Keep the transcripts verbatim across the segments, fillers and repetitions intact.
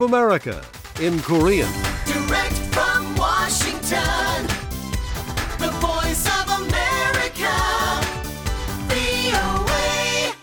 America in Korean. Direct from Washington, the voice of America, 브이오에이.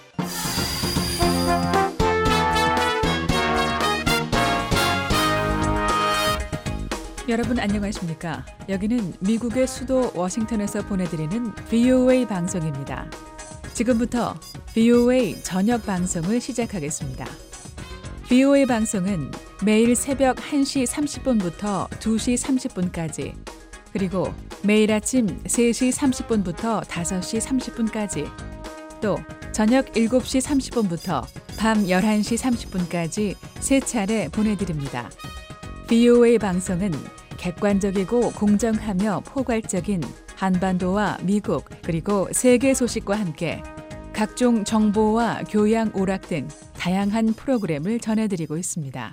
여러분 안녕하십니까? 여기는 미국의 수도 워싱턴에서 보내드리는 브이오에이 방송입니다. 지금부터 브이오에이 저녁 방송을 시작하겠습니다. 브이오에이 방송은 매일 새벽 한 시 삼십 분부터 두 시 삼십 분까지 그리고 매일 아침 세 시 삼십 분부터 다섯 시 삼십 분까지 또 저녁 일곱 시 삼십 분부터 밤 열한 시 삼십 분까지 세 차례 보내드립니다. 브이오에이 방송은 객관적이고 공정하며 포괄적인 한반도와 미국 그리고 세계 소식과 함께 각종 정보와 교양 오락 등 다양한 프로그램을 전해드리고 있습니다.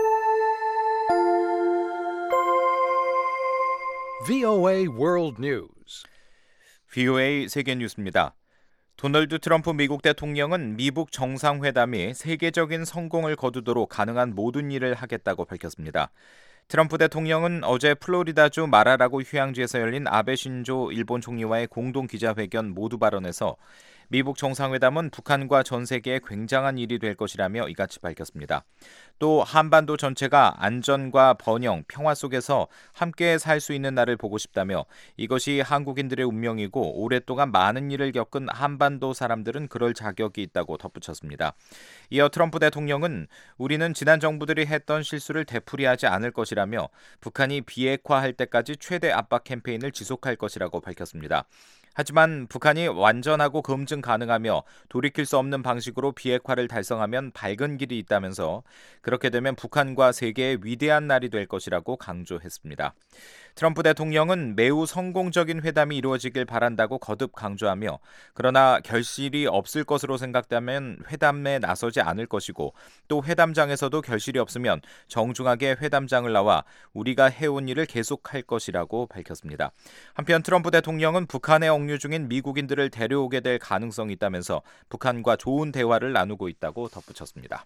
브이오에이 World News. 브이오에이 세계 뉴스입니다. 도널드 트럼프 미국 대통령은 미북 정상회담이 세계적인 성공을 거두도록 가능한 모든 일을 하겠다고 밝혔습니다. 트럼프 대통령은 어제 플로리다주 마라라고 휴양지에서 열린 아베 신조 일본 총리와의 공동 기자회견 모두 발언에서 미북 정상회담은 북한과 전 세계에 굉장한 일이 될 것이라며 이같이 밝혔습니다. 또 한반도 전체가 안전과 번영, 평화 속에서 함께 살 수 있는 날을 보고 싶다며 이것이 한국인들의 운명이고 오랫동안 많은 일을 겪은 한반도 사람들은 그럴 자격이 있다고 덧붙였습니다. 이어 트럼프 대통령은 우리는 지난 정부들이 했던 실수를 되풀이하지 않을 것이라며 북한이 비핵화할 때까지 최대 압박 캠페인을 지속할 것이라고 밝혔습니다. 하지만 북한이 완전하고 검증 가능하며 돌이킬 수 없는 방식으로 비핵화를 달성하면 밝은 길이 있다면서 그렇게 되면 북한과 세계의 위대한 날이 될 것이라고 강조했습니다. 트럼프 대통령은 매우 성공적인 회담이 이루어지길 바란다고 거듭 강조하며 그러나 결실이 없을 것으로 생각되면 회담에 나서지 않을 것이고 또 회담장에서도 결실이 없으면 정중하게 회담장을 나와 우리가 해온 일을 계속할 것이라고 밝혔습니다. 한편 트럼프 대통령은 북한에 억류 중인 미국인들을 데려오게 될 가능성이 있다면서 북한과 좋은 대화를 나누고 있다고 덧붙였습니다.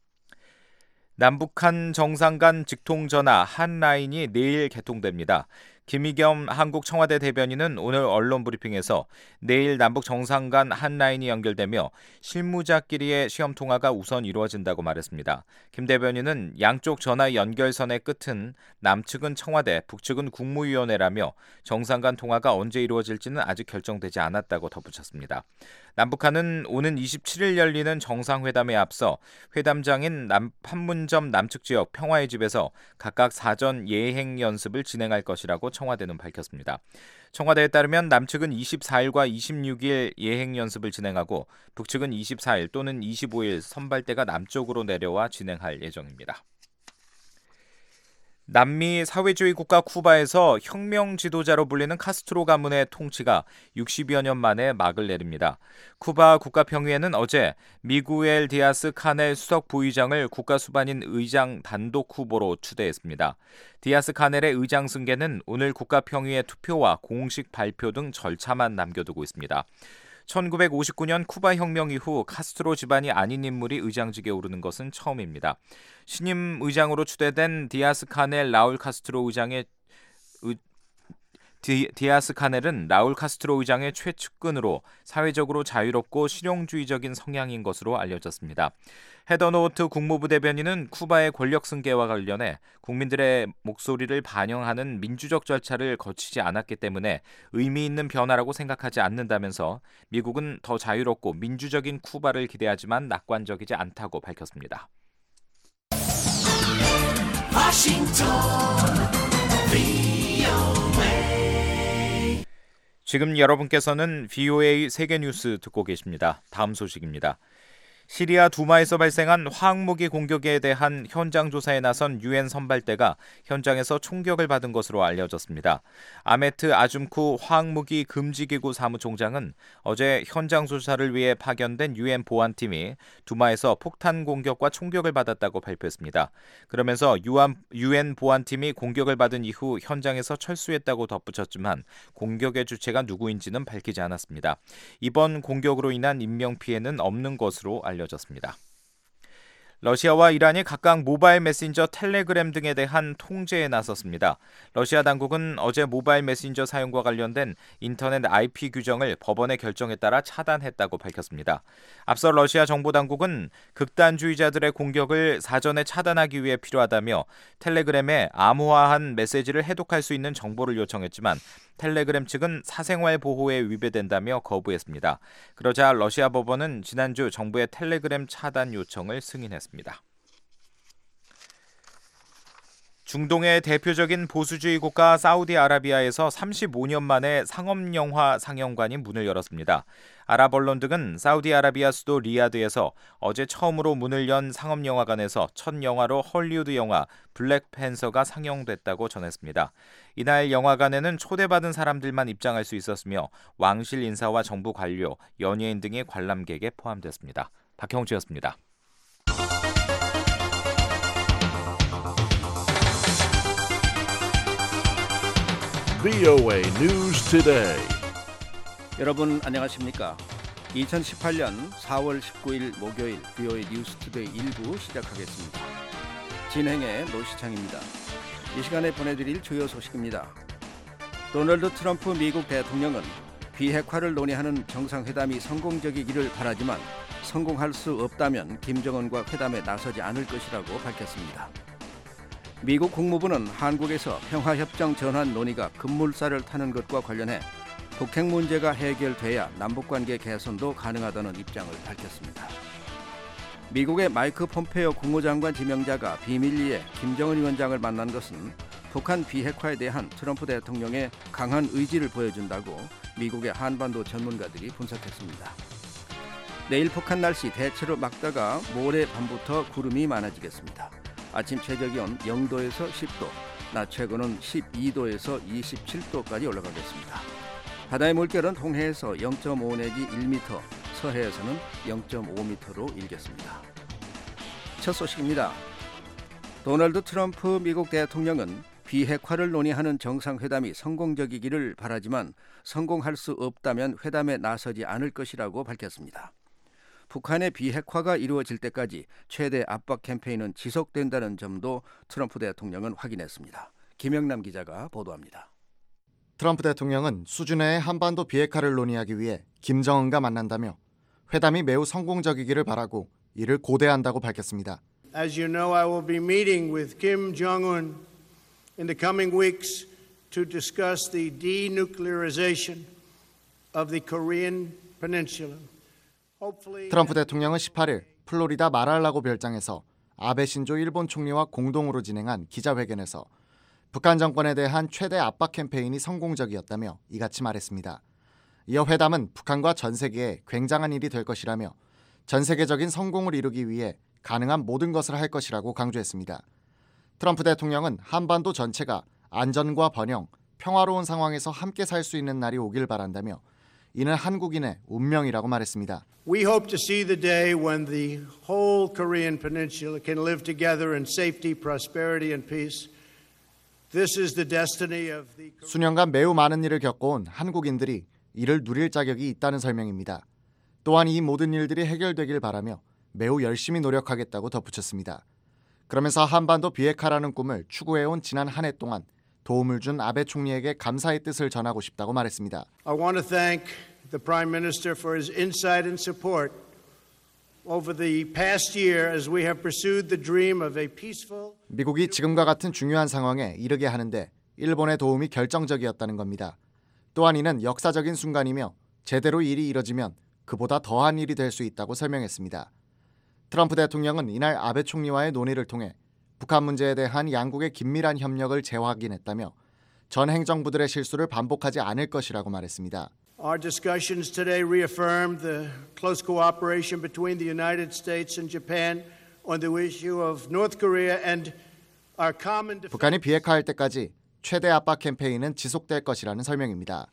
남북한 정상 간 직통전화 한라인이 내일 개통됩니다. 김의겸 한국 청와대 대변인은 오늘 언론 브리핑에서 내일 남북 정상 간 한라인이 연결되며 실무자끼리의 시험 통화가 우선 이루어진다고 말했습니다. 김 대변인은 양쪽 전화 연결선의 끝은 남측은 청와대, 북측은 국무위원회라며 정상 간 통화가 언제 이루어질지는 아직 결정되지 않았다고 덧붙였습니다. 남북한은 오는 이십칠 일 열리는 정상회담에 앞서 회담장인 남, 판문점 남측 지역 평화의 집에서 각각 사전 예행 연습을 진행할 것이라고 청와대는 밝혔습니다. 청와대에 따르면 남측은 이십사 일과 이십육 일 예행 연습을 진행하고 북측은 이십사 일 또는 이십오 일 선발대가 남쪽으로 내려와 진행할 예정입니다. 남미 사회주의 국가 쿠바에서 혁명 지도자로 불리는 카스트로 가문의 통치가 육십여 년 만에 막을 내립니다. 쿠바 국가평의회는 어제 미구엘 디아스 카넬 수석 부의장을 국가수반인 의장 단독 후보로 추대했습니다. 디아스 카넬의 의장 승계는 오늘 국가평의회 투표와 공식 발표 등 절차만 남겨두고 있습니다. 천구백오십구 년 쿠바 혁명 이후 카스트로 집안이 아닌 인물이 의장직에 오르는 것은 처음입니다. 신임 의장으로 추대된 디아스 카넬 라울 카스트로 의장의 의, 디, 디아스 카넬은 라울 카스트로 의장의 최측근으로 사회적으로 자유롭고 실용주의적인 성향인 것으로 알려졌습니다. 헤더노트 국무부 대변인은 쿠바의 권력 승계와 관련해 국민들의 목소리를 반영하는 민주적 절차를 거치지 않았기 때문에 의미 있는 변화라고 생각하지 않는다면서 미국은 더 자유롭고 민주적인 쿠바를 기대하지만 낙관적이지 않다고 밝혔습니다. 워싱턴 브이오에이. 지금 여러분께서는 브이오에이 세계 뉴스 듣고 계십니다. 다음 소식입니다. 시리아 두마에서 발생한 화학무기 공격에 대한 현장 조사에 나선 유엔 선발대가 현장에서 총격을 받은 것으로 알려졌습니다. 아메트 아줌쿠 화학무기 금지기구 사무총장은 어제 현장 조사를 위해 파견된 유엔 보안팀이 두마에서 폭탄 공격과 총격을 받았다고 발표했습니다. 그러면서 유엔 보안팀이 공격을 받은 이후 현장에서 철수했다고 덧붙였지만 공격의 주체가 누구인지는 밝히지 않았습니다. 이번 공격으로 인한 인명피해는 없는 것으로 알려졌습니다. 러시아와 이란이 각각 모바일 메신저 텔레그램 등에 대한 통제에 나섰습니다. 러시아 당국은 어제 모바일 메신저 사용과 관련된 인터넷 아이피 규정을 법원의 결정에 따라 차단했다고 밝혔습니다. 앞서 러시아 정보 당국은 극단주의자들의 공격을 사전에 차단하기 위해 필요하다며 텔레그램에 암호화한 메시지를 해독할 수 있는 정보를 요청했지만 텔레그램 측은 사생활 보호에 위배된다며 거부했습니다. 그러자 러시아 법원은 지난주 정부의 텔레그램 차단 요청을 승인했습니다. 중동의 대표적인 보수주의 국가 사우디아라비아에서 삼십오 년 만에 상업영화 상영관이 문을 열었습니다. 아랍 언론 등은 사우디아라비아 수도 리야드에서 어제 처음으로 문을 연 상업영화관에서 첫 영화로 헐리우드 영화 블랙팬서가 상영됐다고 전했습니다. 이날 영화관에는 초대받은 사람들만 입장할 수 있었으며 왕실 인사와 정부 관료, 연예인 등이 관람객에 포함됐습니다. 박형주였습니다. 브이오에이 News Today. 여러분 안녕하십니까? 이천십팔 년 사월 십구일 목요일 브이오에이 뉴스 투데이 일부 시작하겠습니다. 진행의 노시창입니다. 이 시간에 보내드릴 주요 소식입니다. 도널드 트럼프 미국 대통령은 비핵화를 논의하는 정상회담이 성공적이기를 바라지만 성공할 수 없다면 김정은과 회담에 나서지 않을 것이라고 밝혔습니다. 미국 국무부는 한국에서 평화협정 전환 논의가 급물살을 타는 것과 관련해 북핵 문제가 해결돼야 남북관계 개선도 가능하다는 입장을 밝혔습니다. 미국의 마이크 폼페이오 국무장관 지명자가 비밀리에 김정은 위원장을 만난 것은 북한 비핵화에 대한 트럼프 대통령의 강한 의지를 보여준다고 미국의 한반도 전문가들이 분석했습니다. 내일 북한 날씨 대체로 맑다가 모레 밤부터 구름이 많아지겠습니다. 아침 최저기온 영도에서 십도, 낮 최고는 십이도에서 이십칠도까지 올라가겠습니다. 바다의 물결은 동해에서 영 점 오 내지 일 미터, 서해에서는 영 점 오 미터로 일겠습니다. 첫 소식입니다. 도널드 트럼프 미국 대통령은 비핵화를 논의하는 정상회담이 성공적이기를 바라지만 성공할 수 없다면 회담에 나서지 않을 것이라고 밝혔습니다. 북한의 비핵화가 이루어질 때까지 최대 압박 캠페인은 지속된다는 점도 트럼프 대통령은 확인했습니다. 김영남 기자가 보도합니다. 트럼프 대통령은 수준의 한반도 비핵화를 논의하기 위해 김정은과 만난다며 회담이 매우 성공적이기를 바라고 이를 고대한다고 밝혔습니다. As you know, I will be meeting with Kim Jong-un in the coming weeks to discuss the denuclearization of the Korean Peninsula. 트럼프 대통령은 십팔일 플로리다 마랄라고 별장에서 아베 신조 일본 총리와 공동으로 진행한 기자회견에서 북한 정권에 대한 최대 압박 캠페인이 성공적이었다며 이같이 말했습니다. 이어 회담은 북한과 전 세계에 굉장한 일이 될 것이라며 전 세계적인 성공을 이루기 위해 가능한 모든 것을 할 것이라고 강조했습니다. 트럼프 대통령은 한반도 전체가 안전과 번영, 평화로운 상황에서 함께 살 수 있는 날이 오길 바란다며 이는 한국인의 운명이라고 말했습니다. We hope to see the day when the whole Korean Peninsula can live together in safety, prosperity and peace. This is the destiny of the 수년간 매우 많은 일을 겪어온 한국인들이 이를 누릴 자격이 있다는 설명입니다. 또한 이 모든 일들이 해결되길 바라며 매우 열심히 노력하겠다고 덧붙였습니다. 그러면서 한반도 비핵화라는 꿈을 추구해온 지난 한 해 동안 도움을 준 아베 총리에게 감사의 뜻을 전하고 싶다고 말했습니다. I want to thank the Prime Minister for his insight and support over the past year as we have pursued the dream of a peaceful. 미국이 지금과 같은 중요한 상황에 이르게 하는데 일본의 도움이 결정적이었다는 겁니다. 또한 이는 역사적인 순간이며 제대로 일이 이뤄지면 그보다 더한 일이 될 수 있다고 설명했습니다. 트럼프 대통령은 이날 아베 총리와의 논의를 통해 북한 문제에 대한 양국의 긴밀한 협력을 재확인했다며 전 행정부들의 실수를 반복하지 않을 것이라고 말했습니다. Our discussions today reaffirmed the close cooperation between the United States and Japan on the issue of North Korea and our common defense. 북한이 비핵화할 때까지 최대 압박 캠페인은 지속될 것이라는 설명입니다.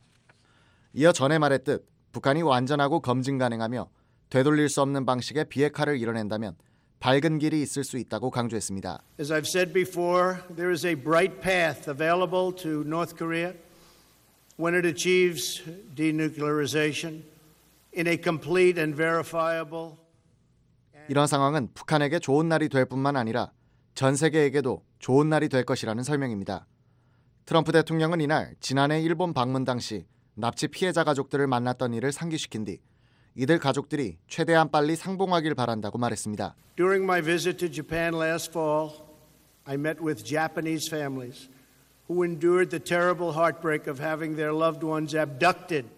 이어 전에 말했듯 북한이 완전하고 검증 가능하며 되돌릴 수 없는 방식의 비핵화를 이뤄낸다면 밝은 길이 있을 수 있다고 강조했습니다. As I've said before, there is a bright path available to North Korea when it achieves denuclearization in a complete and verifiable. 이런 상황은 북한에게 좋은 날이 될 뿐만 아니라 전 세계에게도 좋은 날이 될 것이라는 설명입니다. 트럼프 대통령은 이날 지난해 일본 방문 당시 납치 피해자 가족들을 만났던 일을 상기시킨 뒤 이들 가족들이 최대한 빨리 상봉하길 바란다고 말했습니다. During my visit to Japan last fall, I met with Japanese families who endured the terrible heartbreak of having their loved ones abducted.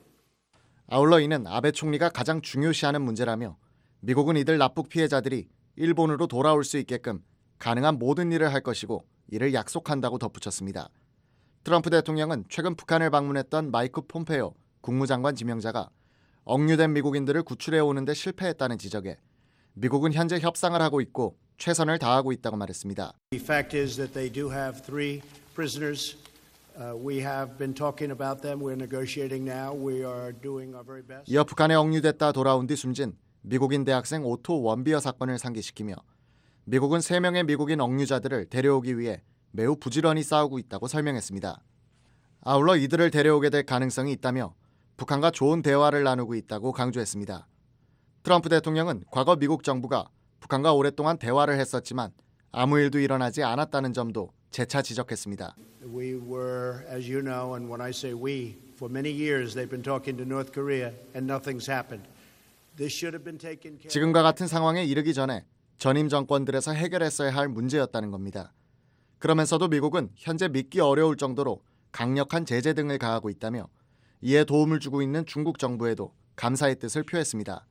아울러 이는 아베 총리가 가장 중요시하는 문제라며 미국은 이들 납북 피해자들이 일본으로 돌아올 수 있게끔 가능한 모든 일을 할 것이고 이를 약속한다고 덧붙였습니다. 트럼프 대통령은 최근 북한을 방문했던 마이크 폼페오 국무장관 지명자가 억류된 미국인들을 구출해 오는 데 실패했다는 지적에 미국은 현재 협상을 하고 있고 최선을 다하고 있다고 말했습니다. The fact is that they do have three prisoners. Uh, we have been talking about them. We're negotiating now. We are doing our very best. 이어 북한에 억류됐다 돌아온 뒤 숨진 미국인 대학생 오토 원비어 사건을 상기시키며 미국은 세 명의 미국인 억류자들을 데려오기 위해 매우 부지런히 싸우고 있다고 설명했습니다. 아울러 이들을 데려오게 될 가능성이 있다며 북한과 좋은 대화를 나누고 있다고 강조했습니다. 트럼프 대통령은 과거 미국 정부가 북한과 오랫동안 대화를 했었지만 아무 일도 일어나지 않았다는 점도 재차 지적했습니다. We were, as you know, and when I say we, for many years they've been talking to North Korea and nothing's happened. This should have been taken care of. 지금과 같은 상황에 이르기 전에 전임 정권들에서 해결했어야 할 문제였다는 겁니다. 그러면서도 미국은 현재 믿기 어려울 정도로 강력한 제재 등을 가하고 있다며 이에 도움을 주고 있는 중국 정부에도 감사의 뜻을 표했습니다.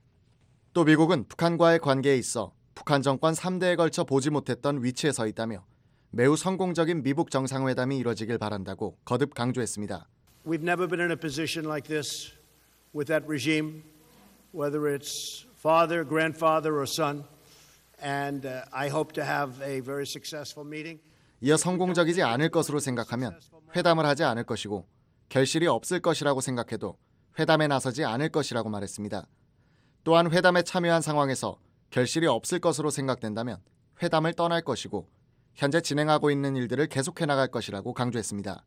또 미국은 북한과의 관계에 있어 북한 정권 삼 대에 걸쳐 보지 못했던 위치에 서 있다며 매우 성공적인 미북 정상회담이 이뤄지길 바란다고 거듭 강조했습니다. We've never been in a position like this with that regime, whether it's father, grandfather, or son, and uh, I hope to have a very successful meeting. 이어 성공적이지 않을 것으로 생각하면 회담을 하지 않을 것이고 결실이 없을 것이라고 생각해도 회담에 나서지 않을 것이라고 말했습니다. 또한 회담에 참여한 상황에서 결실이 없을 것으로 생각된다면 회담을 떠날 것이고 현재 진행하고 있는 일들을 계속해 나갈 것이라고 강조했습니다.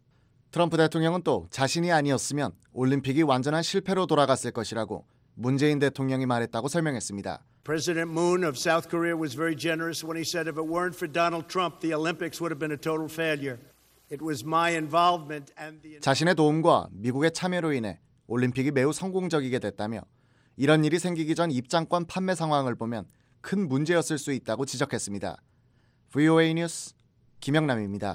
트럼프 대통령은 또 자신이 아니었으면 올림픽이 완전한 실패로 돌아갔을 것이라고 문재인 대통령이 말했다고 설명했습니다. President Moon of South Korea was very generous when he said if it weren't for Donald Trump, the Olympics would have been a total failure. It was my involvement and the 자신의 도움과 미국의 참여로 인해 올림픽이 매우 성공적이게 됐다며 이런 일이 생기기 전 입장권 판매 상황을 보면 큰 문제였을 수 있다고 지적했습니다. 브이오에이 뉴스 김영남입니다.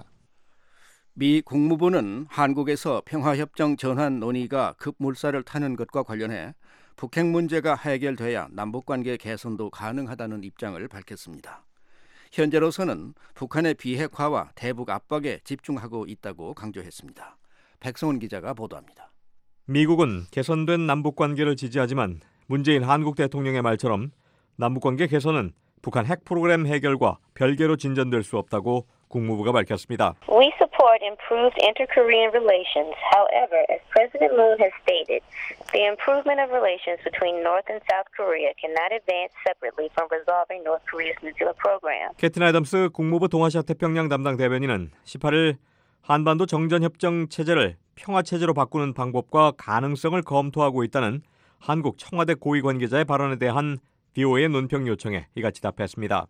미 국무부는 한국에서 평화협정 전환 논의가 급물살을 타는 것과 관련해 북핵 문제가 해결돼야 남북관계 개선도 가능하다는 입장을 밝혔습니다. 현재로서는 북한의 비핵화와 대북 압박에 집중하고 있다고 강조했습니다. 백성훈 기자가 보도합니다. 미국은 개선된 남북관계를 지지하지만 문재인 한국 대통령의 말처럼 남북관계 개선은 북한 핵 프로그램 해결과 별개로 진전될 수 없다고 국무부가 밝혔습니다. We support improved inter-Korean relations. However, as President Moon has stated, the improvement of relations between North and South Korea cannot advance separately from resolving North Korea's nuclear program. 캐튼 애덤스 국무부 동아시아 태평양 담당 대변인은 십팔 일 한반도 정전협정 체제를 평화체제로 바꾸는 방법과 가능성을 검토하고 있다는 한국 청와대 고위 관계자의 발언에 대한 브이오에이의 논평 요청에 이같이 답했습니다.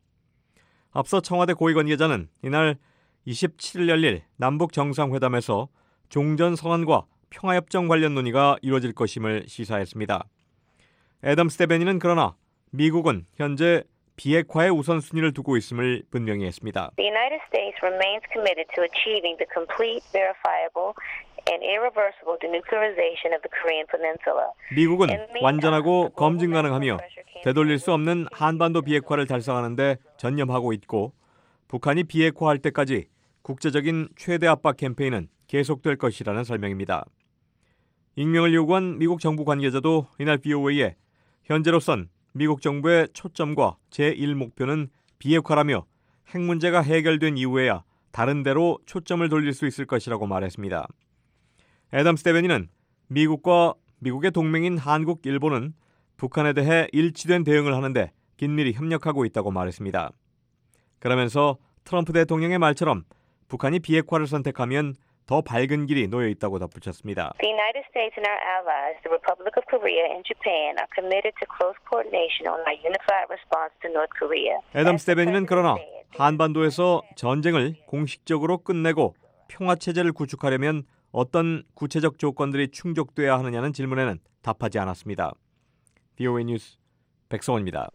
앞서 청와대 고위 관계자는 이날 이십칠 일 열릴 남북 정상회담에서 종전선언과 평화협정 관련 논의가 이루어질 것임을 시사했습니다. 애덤스 대변인은 그러나 미국은 현재 비핵화에 우선순위를 두고 있음을 분명히 했습니다. The United States remains committed to achieving the complete, verifiable, and irreversible denuclearization of the Korean Peninsula. 미국은 완전하고 검증 가능하며 되돌릴 수 없는 한반도 비핵화를 달성하는 데 전념하고 있고 북한이 비핵화할 때까지 국제적인 최대 압박 캠페인은 계속될 것이라는 설명입니다. 익명을 요구한 미국 정부 관계자도 이날 브이오에이에 현재로선 미국 정부의 초점과 제일 목표는 비핵화라며 핵 문제가 해결된 이후에야 다른 데로 초점을 돌릴 수 있을 것이라고 말했습니다. 애덤스 대변인은 미국과 미국의 동맹인 한국, 일본은 북한에 대해 일치된 대응을 하는데 긴밀히 협력하고 있다고 말했습니다. 그러면서 트럼프 대통령의 말처럼 북한이 비핵화를 선택하면 더 밝은 길이 놓여 있다고 덧붙였습니다. The United States and our allies, the Republic of Korea and Japan, are committed to close coordination on our unified response to North Korea. 애덤 스테벤이는 그러나 한반도에서 전쟁을 공식적으로 끝내고 평화 체제를 구축하려면 어떤 구체적 조건들이 충족돼야 하느냐는 질문에는 답하지 않았습니다. 브이오에이 뉴스 백성원입니다.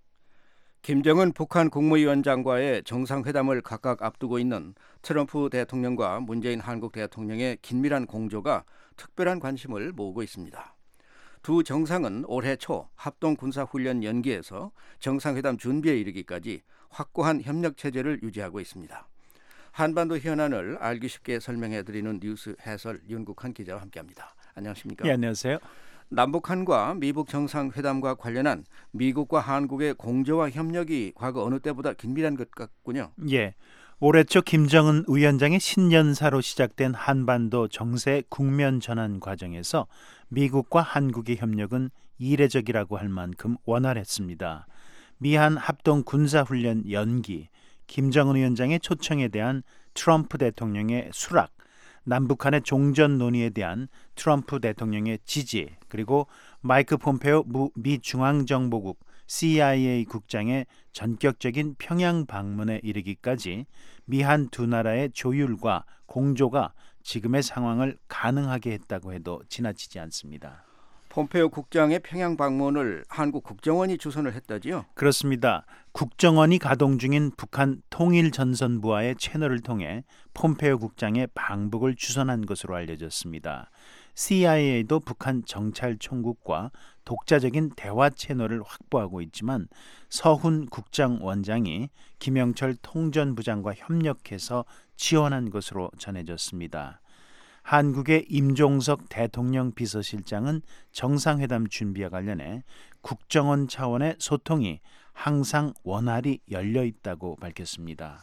김정은 북한 국무위원장과의 정상회담을 각각 앞두고 있는 트럼프 대통령과 문재인 한국 대통령의 긴밀한 공조가 특별한 관심을 모으고 있습니다. 두 정상은 올해 초 합동군사훈련 연기에서 정상회담 준비에 이르기까지 확고한 협력 체제를 유지하고 있습니다. 한반도 현안을 알기 쉽게 설명해드리는 뉴스 해설 윤국한 기자와 함께합니다. 안녕하십니까? 네, 안녕하세요. 남북한과 미북 정상회담과 관련한 미국과 한국의 공조와 협력이 과거 어느 때보다 긴밀한 것 같군요. 예, 올해 초 김정은 위원장의 신년사로 시작된 한반도 정세 국면 전환 과정에서 미국과 한국의 협력은 이례적이라고 할 만큼 원활했습니다. 미한 합동 군사훈련 연기, 김정은 위원장의 초청에 대한 트럼프 대통령의 수락, 남북한의 종전 논의에 대한 트럼프 대통령의 지지, 그리고 마이크 폼페오 미 중앙정보국 씨아이에이 국장의 전격적인 평양 방문에 이르기까지 미한 두 나라의 조율과 공조가 지금의 상황을 가능하게 했다고 해도 지나치지 않습니다. 폼페오 국장의 평양 방문을 한국 국정원이 주선을 했다지요? 그렇습니다. 국정원이 가동 중인 북한 통일전선부와의 채널을 통해 폼페오 국장의 방북을 주선한 것으로 알려졌습니다. 씨아이에이도 북한 정찰총국과 독자적인 대화 채널을 확보하고 있지만 서훈 국정원장이 김영철 통전부장과 협력해서 지원한 것으로 전해졌습니다. 한국의 임종석 대통령 비서실장은 정상회담 준비와 관련해 국정원 차원의 소통이 항상 원활히 열려 있다고 밝혔습니다.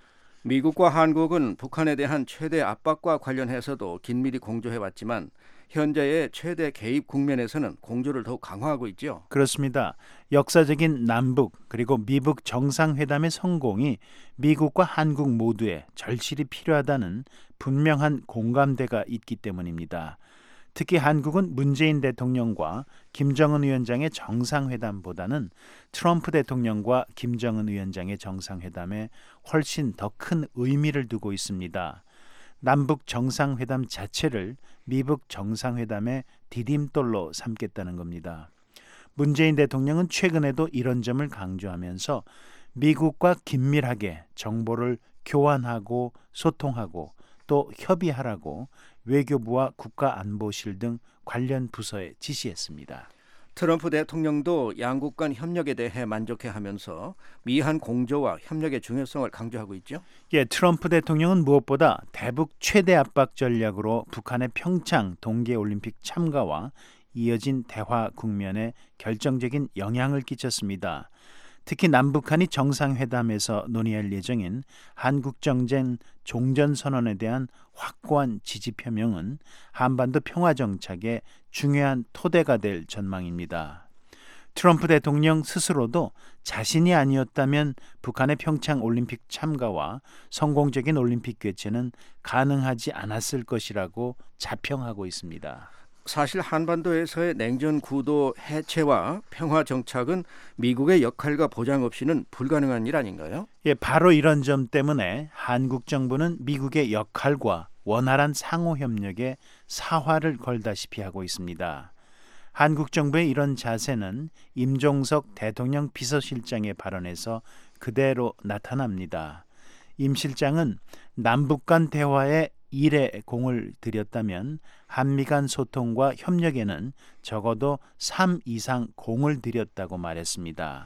미국과 한국은 북한에 대한 최대 압박과 관련해서도 긴밀히 공조해왔지만 현재의 최대 개입 국면에서는 공조를 더욱 강화하고 있죠. 그렇습니다. 역사적인 남북 그리고 미북 정상회담의 성공이 미국과 한국 모두에 절실히 필요하다는 분명한 공감대가 있기 때문입니다. 특히 한국은 문재인 대통령과 김정은 위원장의 정상회담보다는 트럼프 대통령과 김정은 위원장의 정상회담에 훨씬 더 큰 의미를 두고 있습니다. 남북 정상회담 자체를 미북 정상회담의 디딤돌로 삼겠다는 겁니다. 문재인 대통령은 최근에도 이런 점을 강조하면서 미국과 긴밀하게 정보를 교환하고 소통하고 또 협의하라고 외교부와 국가안보실 등 관련 부서에 지시했습니다. 트럼프 대통령도 양국 간 협력에 대해 만족해하면서 미한 공조와 협력의 중요성을 강조하고 있죠. 예, 트럼프 대통령은 무엇보다 대북 최대 압박 전략으로 북한의 평창 동계올림픽 참가와 이어진 대화 국면에 결정적인 영향을 끼쳤습니다. 특히 남북한이 정상회담에서 논의할 예정인 한국정전 종전선언에 대한 확고한 지지 표명은 한반도 평화정착의 중요한 토대가 될 전망입니다. 트럼프 대통령 스스로도 자신이 아니었다면 북한의 평창 올림픽 참가와 성공적인 올림픽 개최는 가능하지 않았을 것이라고 자평하고 있습니다. 사실 한반도에서의 냉전 구도 해체와 평화 정착은 미국의 역할과 보장 없이는 불가능한 일 아닌가요? 예, 바로 이런 점 때문에 한국 정부는 미국의 역할과 원활한 상호 협력에 사활을 걸다시피 하고 있습니다. 한국 정부의 이런 자세는 임종석 대통령 비서실장의 발언에서 그대로 나타납니다. 임 실장은 남북 간 대화에 일에 공을 들였다면 한미 간 소통과 협력에는 적어도 삼 이상 공을 들였다고 말했습니다.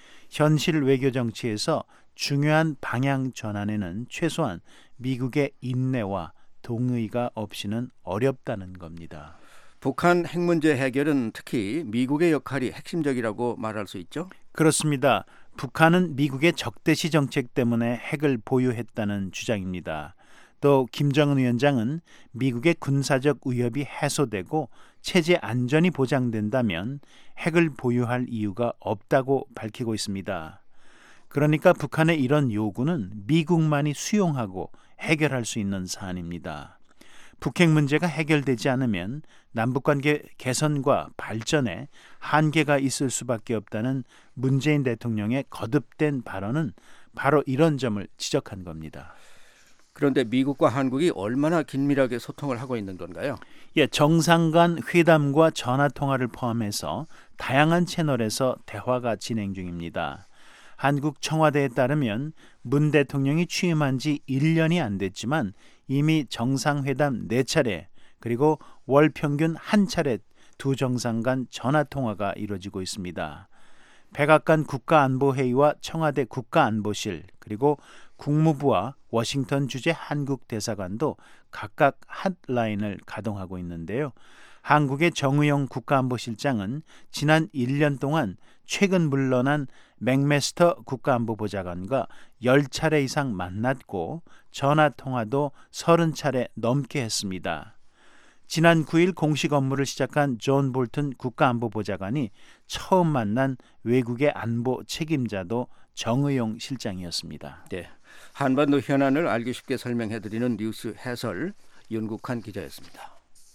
현실 외교 정치에서 중요한 방향 전환에는 최소한 미국의 인내와 동의가 없이는 어렵다는 겁니다. 북한 핵 문제 해결은 특히 미국의 역할이 핵심적이라고 말할 수 있죠? 그렇습니다. 북한은 미국의 적대시 정책 때문에 핵을 보유했다는 주장입니다. 또 김정은 위원장은 미국의 군사적 위협이 해소되고 체제 안전이 보장된다면 핵을 보유할 이유가 없다고 밝히고 있습니다. 그러니까 북한의 이런 요구는 미국만이 수용하고 해결할 수 있는 사안입니다. 북핵 문제가 해결되지 않으면 남북관계 개선과 발전에 한계가 있을 수밖에 없다는 문재인 대통령의 거듭된 발언은 바로 이런 점을 지적한 겁니다. 그런데 미국과 한국이 얼마나 긴밀하게 소통을 하고 있는 건가요? 예, 정상 간 회담과 전화 통화를 포함해서 다양한 채널에서 대화가 진행 중입니다. 한국 청와대에 따르면 문 대통령이 취임한 지 일 년이 안 됐지만 이미 정상회담 네 차례 그리고 월 평균 한 차례 두 정상 간 전화 통화가 이루어지고 있습니다. 백악관 국가안보회의와 청와대 국가안보실 그리고 국무부와 워싱턴 주재 한국 대사관도 각각 핫라인을 가동하고 있는데요. 한국의 정의용 국가안보실장은 지난 일 년 동안 최근 물러난 맥메스터 국가안보보좌관과 십 차례 이상 만났고 전화통화도 서른 차례 넘게 했습니다. 지난 구 일 공식 업무를 시작한 존 볼튼 국가안보보좌관이 처음 만난 외국의 안보 책임자도 정의용 실장이었습니다. 네, 한반도 현안을 알기 쉽게 설명해드리는 뉴스 해설 윤국한 기자였습니다.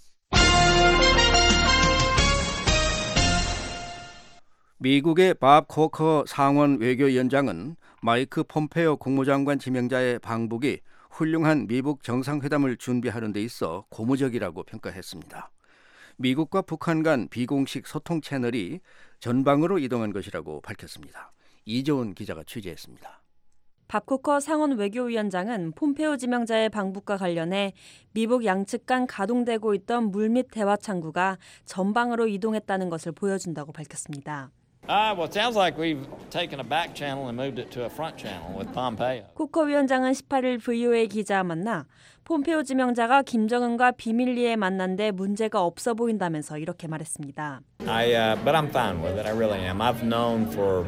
미국의 밥 코커 상원 외교위원장은 마이크 폼페오 국무장관 지명자의 방북이 훌륭한 미북 정상회담을 준비하는 데 있어 고무적이라고 평가했습니다. 미국과 북한 간 비공식 소통 채널이 전방으로 이동한 것이라고 밝혔습니다. 이재훈 기자가 취재했습니다. 밥 코커 상원 외교위원장은 폼페오 지명자의 방북과 관련해 미북 양측 간 가동되고 있던 물밑 대화 창구가 전방으로 이동했다는 것을 보여준다고 밝혔습니다. Uh, well, it sounds like we've taken a back channel and moved it to a front channel with Pompeo. 코커 위원장은 십팔 일 브이오에이 기자와 만나 폼페오 지명자가 김정은과 비밀리에 만난데 문제가 없어 보인다면서 이렇게 말했습니다. I, uh, but I'm fine with it. I really am. I've known for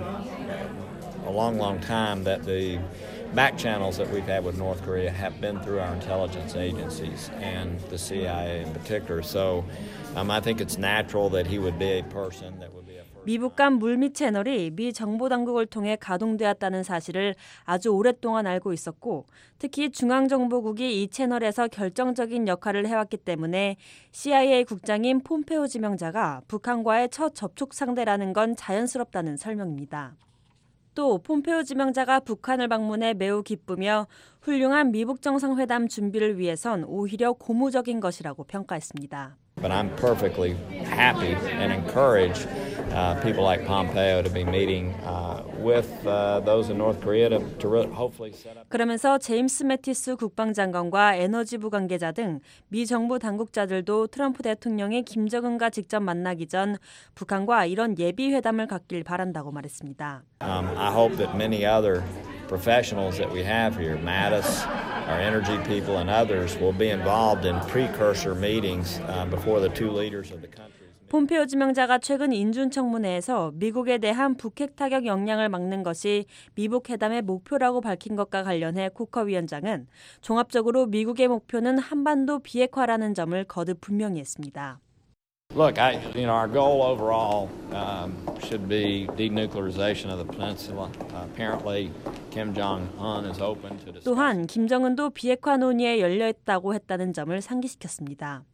a long, long time that the back channels that we've had with North Korea have been through our intelligence agencies and the C I A in particular. So um, I think it's natural that he would be a person that would be a 미북 간 물밑 채널이 미 정보 당국을 통해 가동되었다는 사실을 아주 오랫동안 알고 있었고 특히 중앙정보국이 이 채널에서 결정적인 역할을 해왔기 때문에 씨아이에이 국장인 폼페오 지명자가 북한과의 첫 접촉 상대라는 건 자연스럽다는 설명입니다. 또 폼페오 지명자가 북한을 방문해 매우 기쁘며 훌륭한 미북 정상회담 준비를 위해선 오히려 고무적인 것이라고 평가했습니다. But I'm perfectly happy and encourage uh, people like Pompeo to be meeting uh, with uh, those in North Korea to, to hopefully set up. 그러면서 제임스 매티스 국방장관과 에너지부 관계자 등 미 정부 당국자들도 트럼프 대통령이 김정은과 직접 만나기 전 북한과 이런 예비 회담을 갖길 바란다고 말했습니다. Um, I hope that many other professionals that we have here, Mattis, our energy people, and others will be involved in precursor meetings uh, before the two leaders of the countries. 폼페오 지명자가 최근 인준 청문회에서 미국에 대한 북핵 타격 역량을 막는 것이 미북 회담의 목표라고 밝힌 것과 관련해 코커 위원장은 종합적으로 미국의 목표는 한반도 비핵화라는 점을 거듭 분명히 했습니다. Look, I, you know, our goal overall um, should be denuclearization of the peninsula. Uh, apparently, Kim Jong-un is open to discuss. 또한 김정은도 비핵화 논의에 열려있다고 했다는 점을 상기시켰습니다.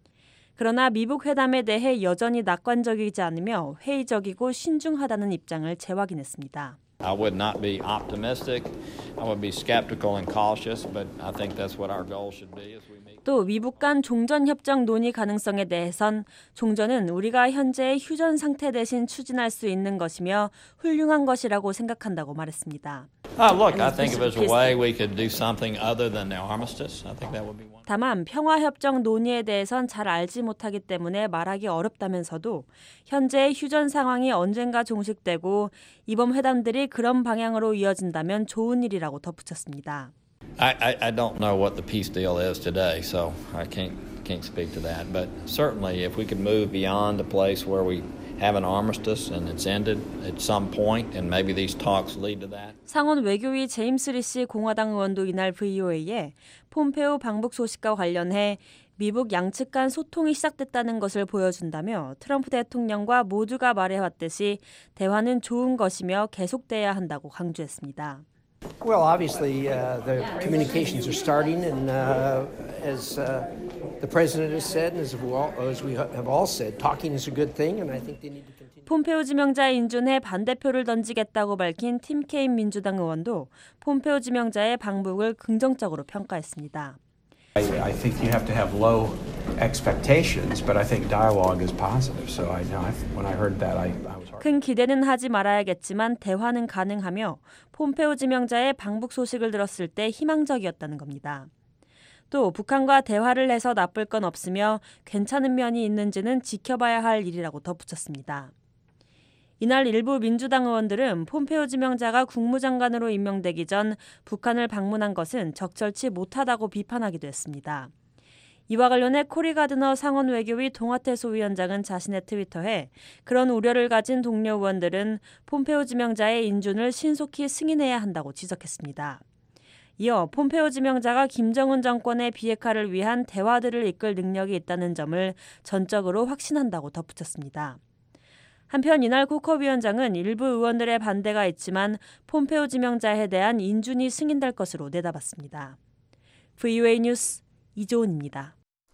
그러나 미북 회담에 대해 여전히 낙관적이지 않으며 회의적이고 신중하다는 입장을 재확인했습니다. I would not be optimistic. I would be skeptical and cautious, but I think that's what our goal should be as we meet. 또 미북 간 종전 협정 논의 가능성에 대해선 종전은 우리가 현재의 휴전 상태 대신 추진할 수 있는 것이며 훌륭한 것이라고 생각한다고 말했습니다. Uh, look, I think if there's a way we could do something other than the armistice, I think that would be one. 다만 평화협정 논의에 대해선 잘 알지 못하기 때문에 말하기 어렵다면서도 현재의 휴전 상황이 언젠가 종식되고 이번 회담들이 그런 방향으로 이어진다면 좋은 일이라고 덧붙였습니다. I, I, I don't know what the peace deal is today, so I can't can't speak to that. But certainly, if we could move beyond a place where we have an armistice and it's ended at some point, and maybe these talks lead to that. 상원 외교위 제임스 리시 공화당 의원도 이날 브이오에이에 폼페오 방북 소식과 관련해 미북 양측 간 소통이 시작됐다는 것을 보여준다며 트럼프 대통령과 모두가 말해왔듯이 대화는 좋은 것이며 계속돼야 한다고 강조했습니다. Well, obviously, uh, the communications are starting, and uh, as uh, The president has said, and as we all, as we have all said, talking is a good thing, and I think they need to continue. 폼페오 지명자의 인준에 반대표를 던지겠다고 밝힌 팀 케인 민주당 의원도 폼페오 지명자의 방북을 긍정적으로 평가했습니다. I, I think you have to have low expectations, but I think dialogue is positive. So I know when I heard that, I, I was. 큰 기대는 하지 말아야겠지만 대화는 가능하며 폼페오 지명자의 방북 소식을 들었을 때 희망적이었다는 겁니다. 또 북한과 대화를 해서 나쁠 건 없으며 괜찮은 면이 있는지는 지켜봐야 할 일이라고 덧붙였습니다. 이날 일부 민주당 의원들은 폼페오 지명자가 국무장관으로 임명되기 전 북한을 방문한 것은 적절치 못하다고 비판하기도 했습니다. 이와 관련해 코리 가드너 상원 외교위 동아태 소위원장은 자신의 트위터에 그런 우려를 가진 동료 의원들은 폼페오 지명자의 인준을 신속히 승인해야 한다고 지적했습니다. 이어 폼페오 지명자가 김정은 정권의 비핵화를 위한 대화들을 이끌 능력이 있다는 점을 전적으로 확신한다고 덧붙였습니다. 한편 이날 쿠커 위원장은 일부 의원들의 반대가 있지만 폼페오 지명자에 대한 인준이 승인될 것으로 내다봤습니다. 브이오에이 뉴스 이조은입니다.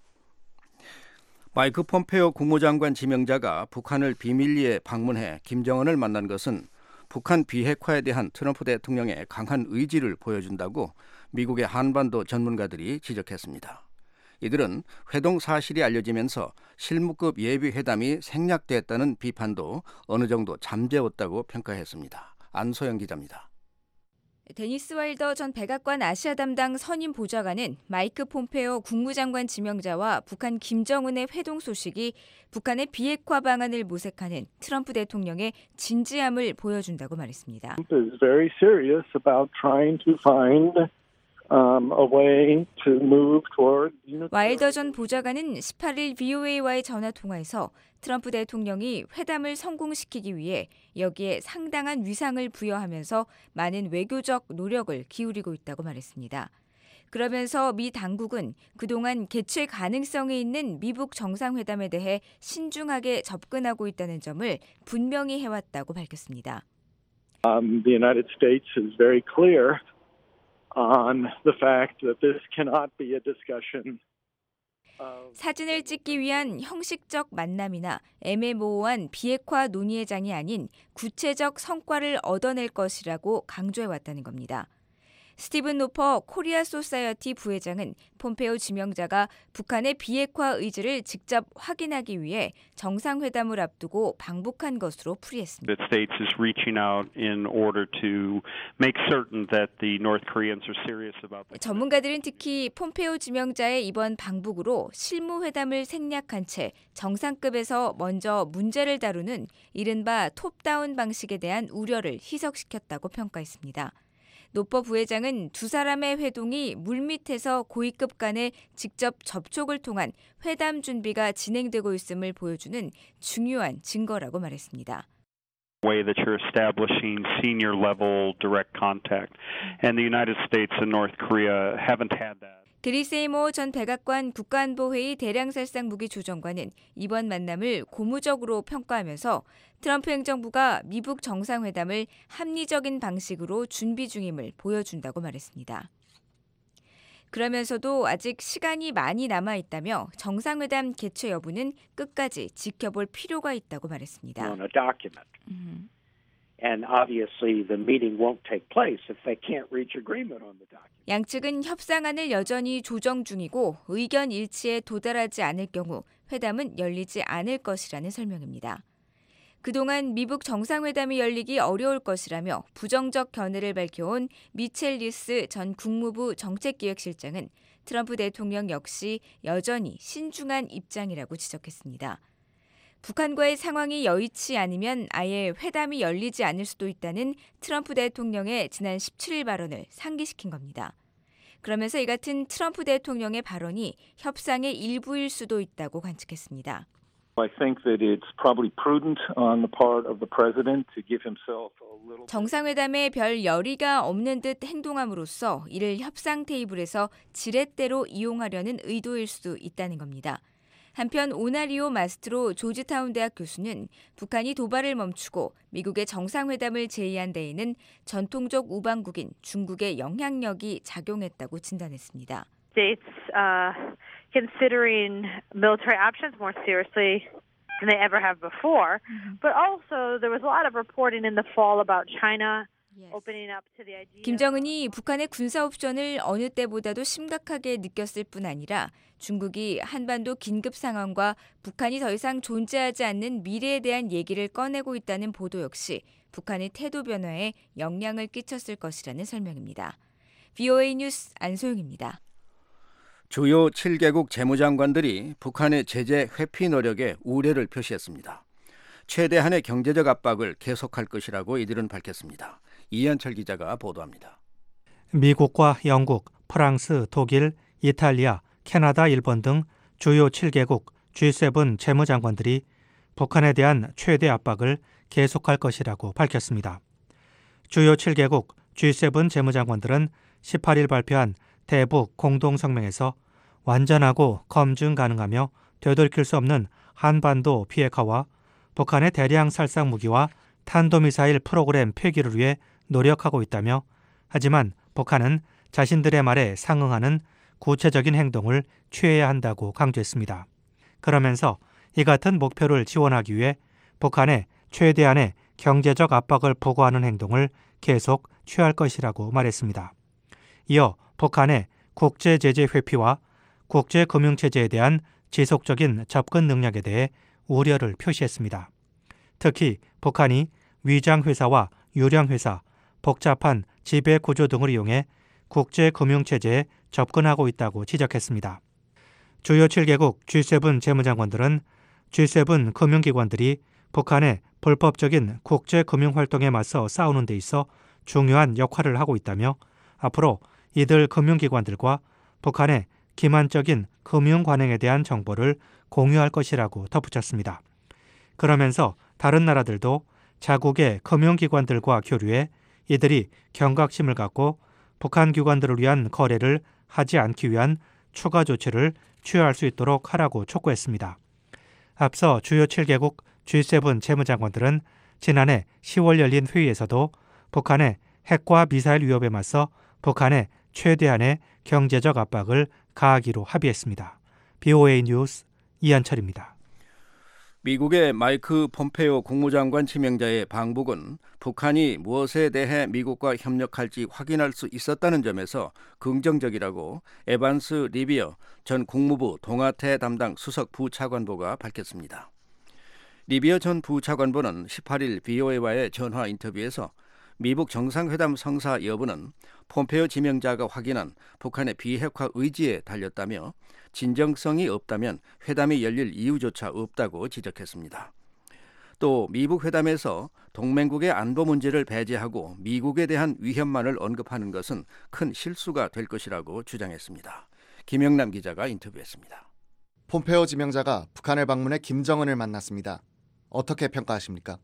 마이크 폼페오 국무장관 지명자가 북한을 비밀리에 방문해 김정은을 만난 것은 북한 비핵화에 대한 트럼프 대통령의 강한 의지를 보여준다고 미국의 한반도 전문가들이 지적했습니다. 이들은 회동 사실이 알려지면서 실무급 예비 회담이 생략됐다는 비판도 어느 정도 잠재웠다고 평가했습니다. 안소영 기자입니다. 데니스 와일더 전 백악관 아시아 담당 선임 보좌관은 마이크 폼페오 국무장관 지명자와 북한 김정은의 회동 소식이 북한의 비핵화 방안을 모색하는 트럼프 대통령의 진지함을 보여준다고 말했습니다. Trump is very serious about trying to find um, a way to move toward. 와일더 전 보좌관은 십팔 일 브이오에이와의 전화 통화에서 트럼프 대통령이 회담을 성공시키기 위해 여기에 상당한 위상을 부여하면서 많은 외교적 노력을 기울이고 있다고 말했습니다. 그러면서 미 당국은 그동안 개최 가능성이 있는 미북 정상회담에 대해 신중하게 접근하고 있다는 점을 분명히 해왔다고 밝혔습니다. Um, the United States is very clear on the fact that this cannot be a discussion. 사진을 찍기 위한 형식적 만남이나 애매모호한 비핵화 논의의 장이 아닌 구체적 성과를 얻어낼 것이라고 강조해왔다는 겁니다. 스티븐 노퍼 코리아 소사이어티 부회장은 폼페오 지명자가 북한의 비핵화 의지를 직접 확인하기 위해 정상회담을 앞두고 방북한 것으로 풀이했습니다. The States is reaching out in order to make certain that the North Koreans are serious about the... 전문가들은 특히 폼페오 지명자의 이번 방북으로 실무회담을 생략한 채 정상급에서 먼저 문제를 다루는 이른바 톱다운 방식에 대한 우려를 희석시켰다고 평가했습니다. 노퍼 부회장은 두 사람의 회동이 물밑에서 고위급 간의 직접 접촉을 통한 회담 준비가 진행되고 있음을 보여주는 중요한 증거라고 말했습니다. way that you're establishing senior level direct contact and the United States and North Korea haven't had that. 그리 세이모 전 백악관 국가안보회의 대량살상 무기조정관은 이번 만남을 고무적으로 평가하면서 트럼프 행정부가 미북 정상회담을 합리적인 방식으로 준비 중임을 보여준다고 말했습니다. 그러면서도 아직 시간이 많이 남아있다며 정상회담 개최 여부는 끝까지 지켜볼 필요가 있다고 말했습니다. On a document. Mm-hmm. And obviously the meeting won't take place if they can't reach agreement on the document. 양측은 협상안을 여전히 조정 중이고 의견 일치에 도달하지 않을 경우 회담은 열리지 않을 것이라는 설명입니다. 그동안 미북 정상회담이 열리기 어려울 것이라며 부정적 견해를 밝혀온 미첼 리스 전 국무부 정책기획실장은 트럼프 대통령 역시 여전히 신중한 입장이라고 지적했습니다. 북한과의 상황이 여의치 않으면 아예 회담이 열리지 않을 수도 있다는 트럼프 대통령의 지난 십칠 일 발언을 상기시킨 겁니다. 그러면서 이 같은 트럼프 대통령의 발언이 협상의 일부일 수도 있다고 관측했습니다. I think that it's probably prudent on the part of the president to give himself a little. 정상회담에 별 열의가 없는 듯 행동함으로써 이를 협상 테이블에서 지렛대로 이용하려는 의도일 수도 있다는 겁니다. 한편 오나리오 마스트로 조지타운 대학 교수는 북한이 도발을 멈추고 미국의 정상회담을 제의한 데에는 전통적 우방국인 중국의 영향력이 작용했다고 진단했습니다. States uh, considering military options more seriously than they ever have before. Mm-hmm. But also there was a lot of reporting in the fall about China opening up to the idea. 김정은이 북한의 군사 옵션을 어느 때보다도 심각하게 느꼈을 뿐 아니라 중국이 한반도 긴급 상황과 북한이 더 이상 존재하지 않는 미래에 대한 얘기를 꺼내고 있다는 보도 역시 북한의 태도 변화에 영향을 끼쳤을 것이라는 설명입니다. 브이오에이 뉴스 안소영입니다. 주요 칠 개국 재무장관들이 북한의 제재 회피 노력에 우려를 표시했습니다. 최대한의 경제적 압박을 계속할 것이라고 이들은 밝혔습니다. 이현철 기자가 보도합니다. 미국과 영국, 프랑스, 독일, 이탈리아, 캐나다, 일본 등 주요 칠 개국 지 세븐 재무장관들이 북한에 대한 최대 압박을 계속할 것이라고 밝혔습니다. 주요 칠 개국 지 세븐 재무장관들은 십팔 일 발표한 대북 공동성명에서 완전하고 검증 가능하며 되돌릴 수 없는 한반도 비핵화와 북한의 대량 살상 무기와 탄도미사일 프로그램 폐기를 위해 노력하고 있다며 하지만 북한은 자신들의 말에 상응하는 구체적인 행동을 취해야 한다고 강조했습니다. 그러면서 이 같은 목표를 지원하기 위해 북한에 최대한의 경제적 압박을 부과하는 행동을 계속 취할 것이라고 말했습니다. 이어 북한의 국제 제재 회피와 국제 금융체제에 대한 지속적인 접근 능력에 대해 우려를 표시했습니다. 특히 북한이 위장회사와 유령회사, 복잡한 지배구조 등을 이용해 국제 금융체제에 접근하고 있다고 지적했습니다. 주요 칠 개국 지 세븐 재무장관들은 지 세븐 금융기관들이 북한의 불법적인 국제 금융활동에 맞서 싸우는 데 있어 중요한 역할을 하고 있다며 앞으로 이들 금융기관들과 북한의 기만적인 금융 관행에 대한 정보를 공유할 것이라고 덧붙였습니다. 그러면서 다른 나라들도 자국의 금융기관들과 교류해 이들이 경각심을 갖고 북한 기관들을 위한 거래를 하지 않기 위한 추가 조치를 취할 수 있도록 하라고 촉구했습니다. 앞서 주요 칠 개국 지 세븐 재무장관들은 지난해 시월 열린 회의에서도 북한의 핵과 미사일 위협에 맞서 북한의 최대한의 경제적 압박을 가하기로 합의했습니다. 브이오에이 뉴스 이한철입니다. 미국의 마이크 폼페오 국무장관 지명자의 방북은 북한이 무엇에 대해 미국과 협력할지 확인할 수 있었다는 점에서 긍정적이라고 에반스 리비어 전 국무부 동아태 담당 수석 부차관보가 밝혔습니다. 리비어 전 부차관보는 십팔 일 브이오에이와의 전화 인터뷰에서 미북 정상회담 성사 여부는 폼페오 지명자가 확인한 북한의 비핵화 의지에 달렸다며 진정성이 없다면 회담이 열릴 이유조차 없다고 지적했습니다. 또 미북 회담에서 동맹국의 안보 문제를 배제하고 미국에 대한 위협만을 언급하는 것은 큰 실수가 될 것이라고 주장했습니다. 김영남 기자가 인터뷰했습니다. 폼페오 지명자가 북한을 방문해 김정은을 만났습니다. 어떻게 평가하십니까?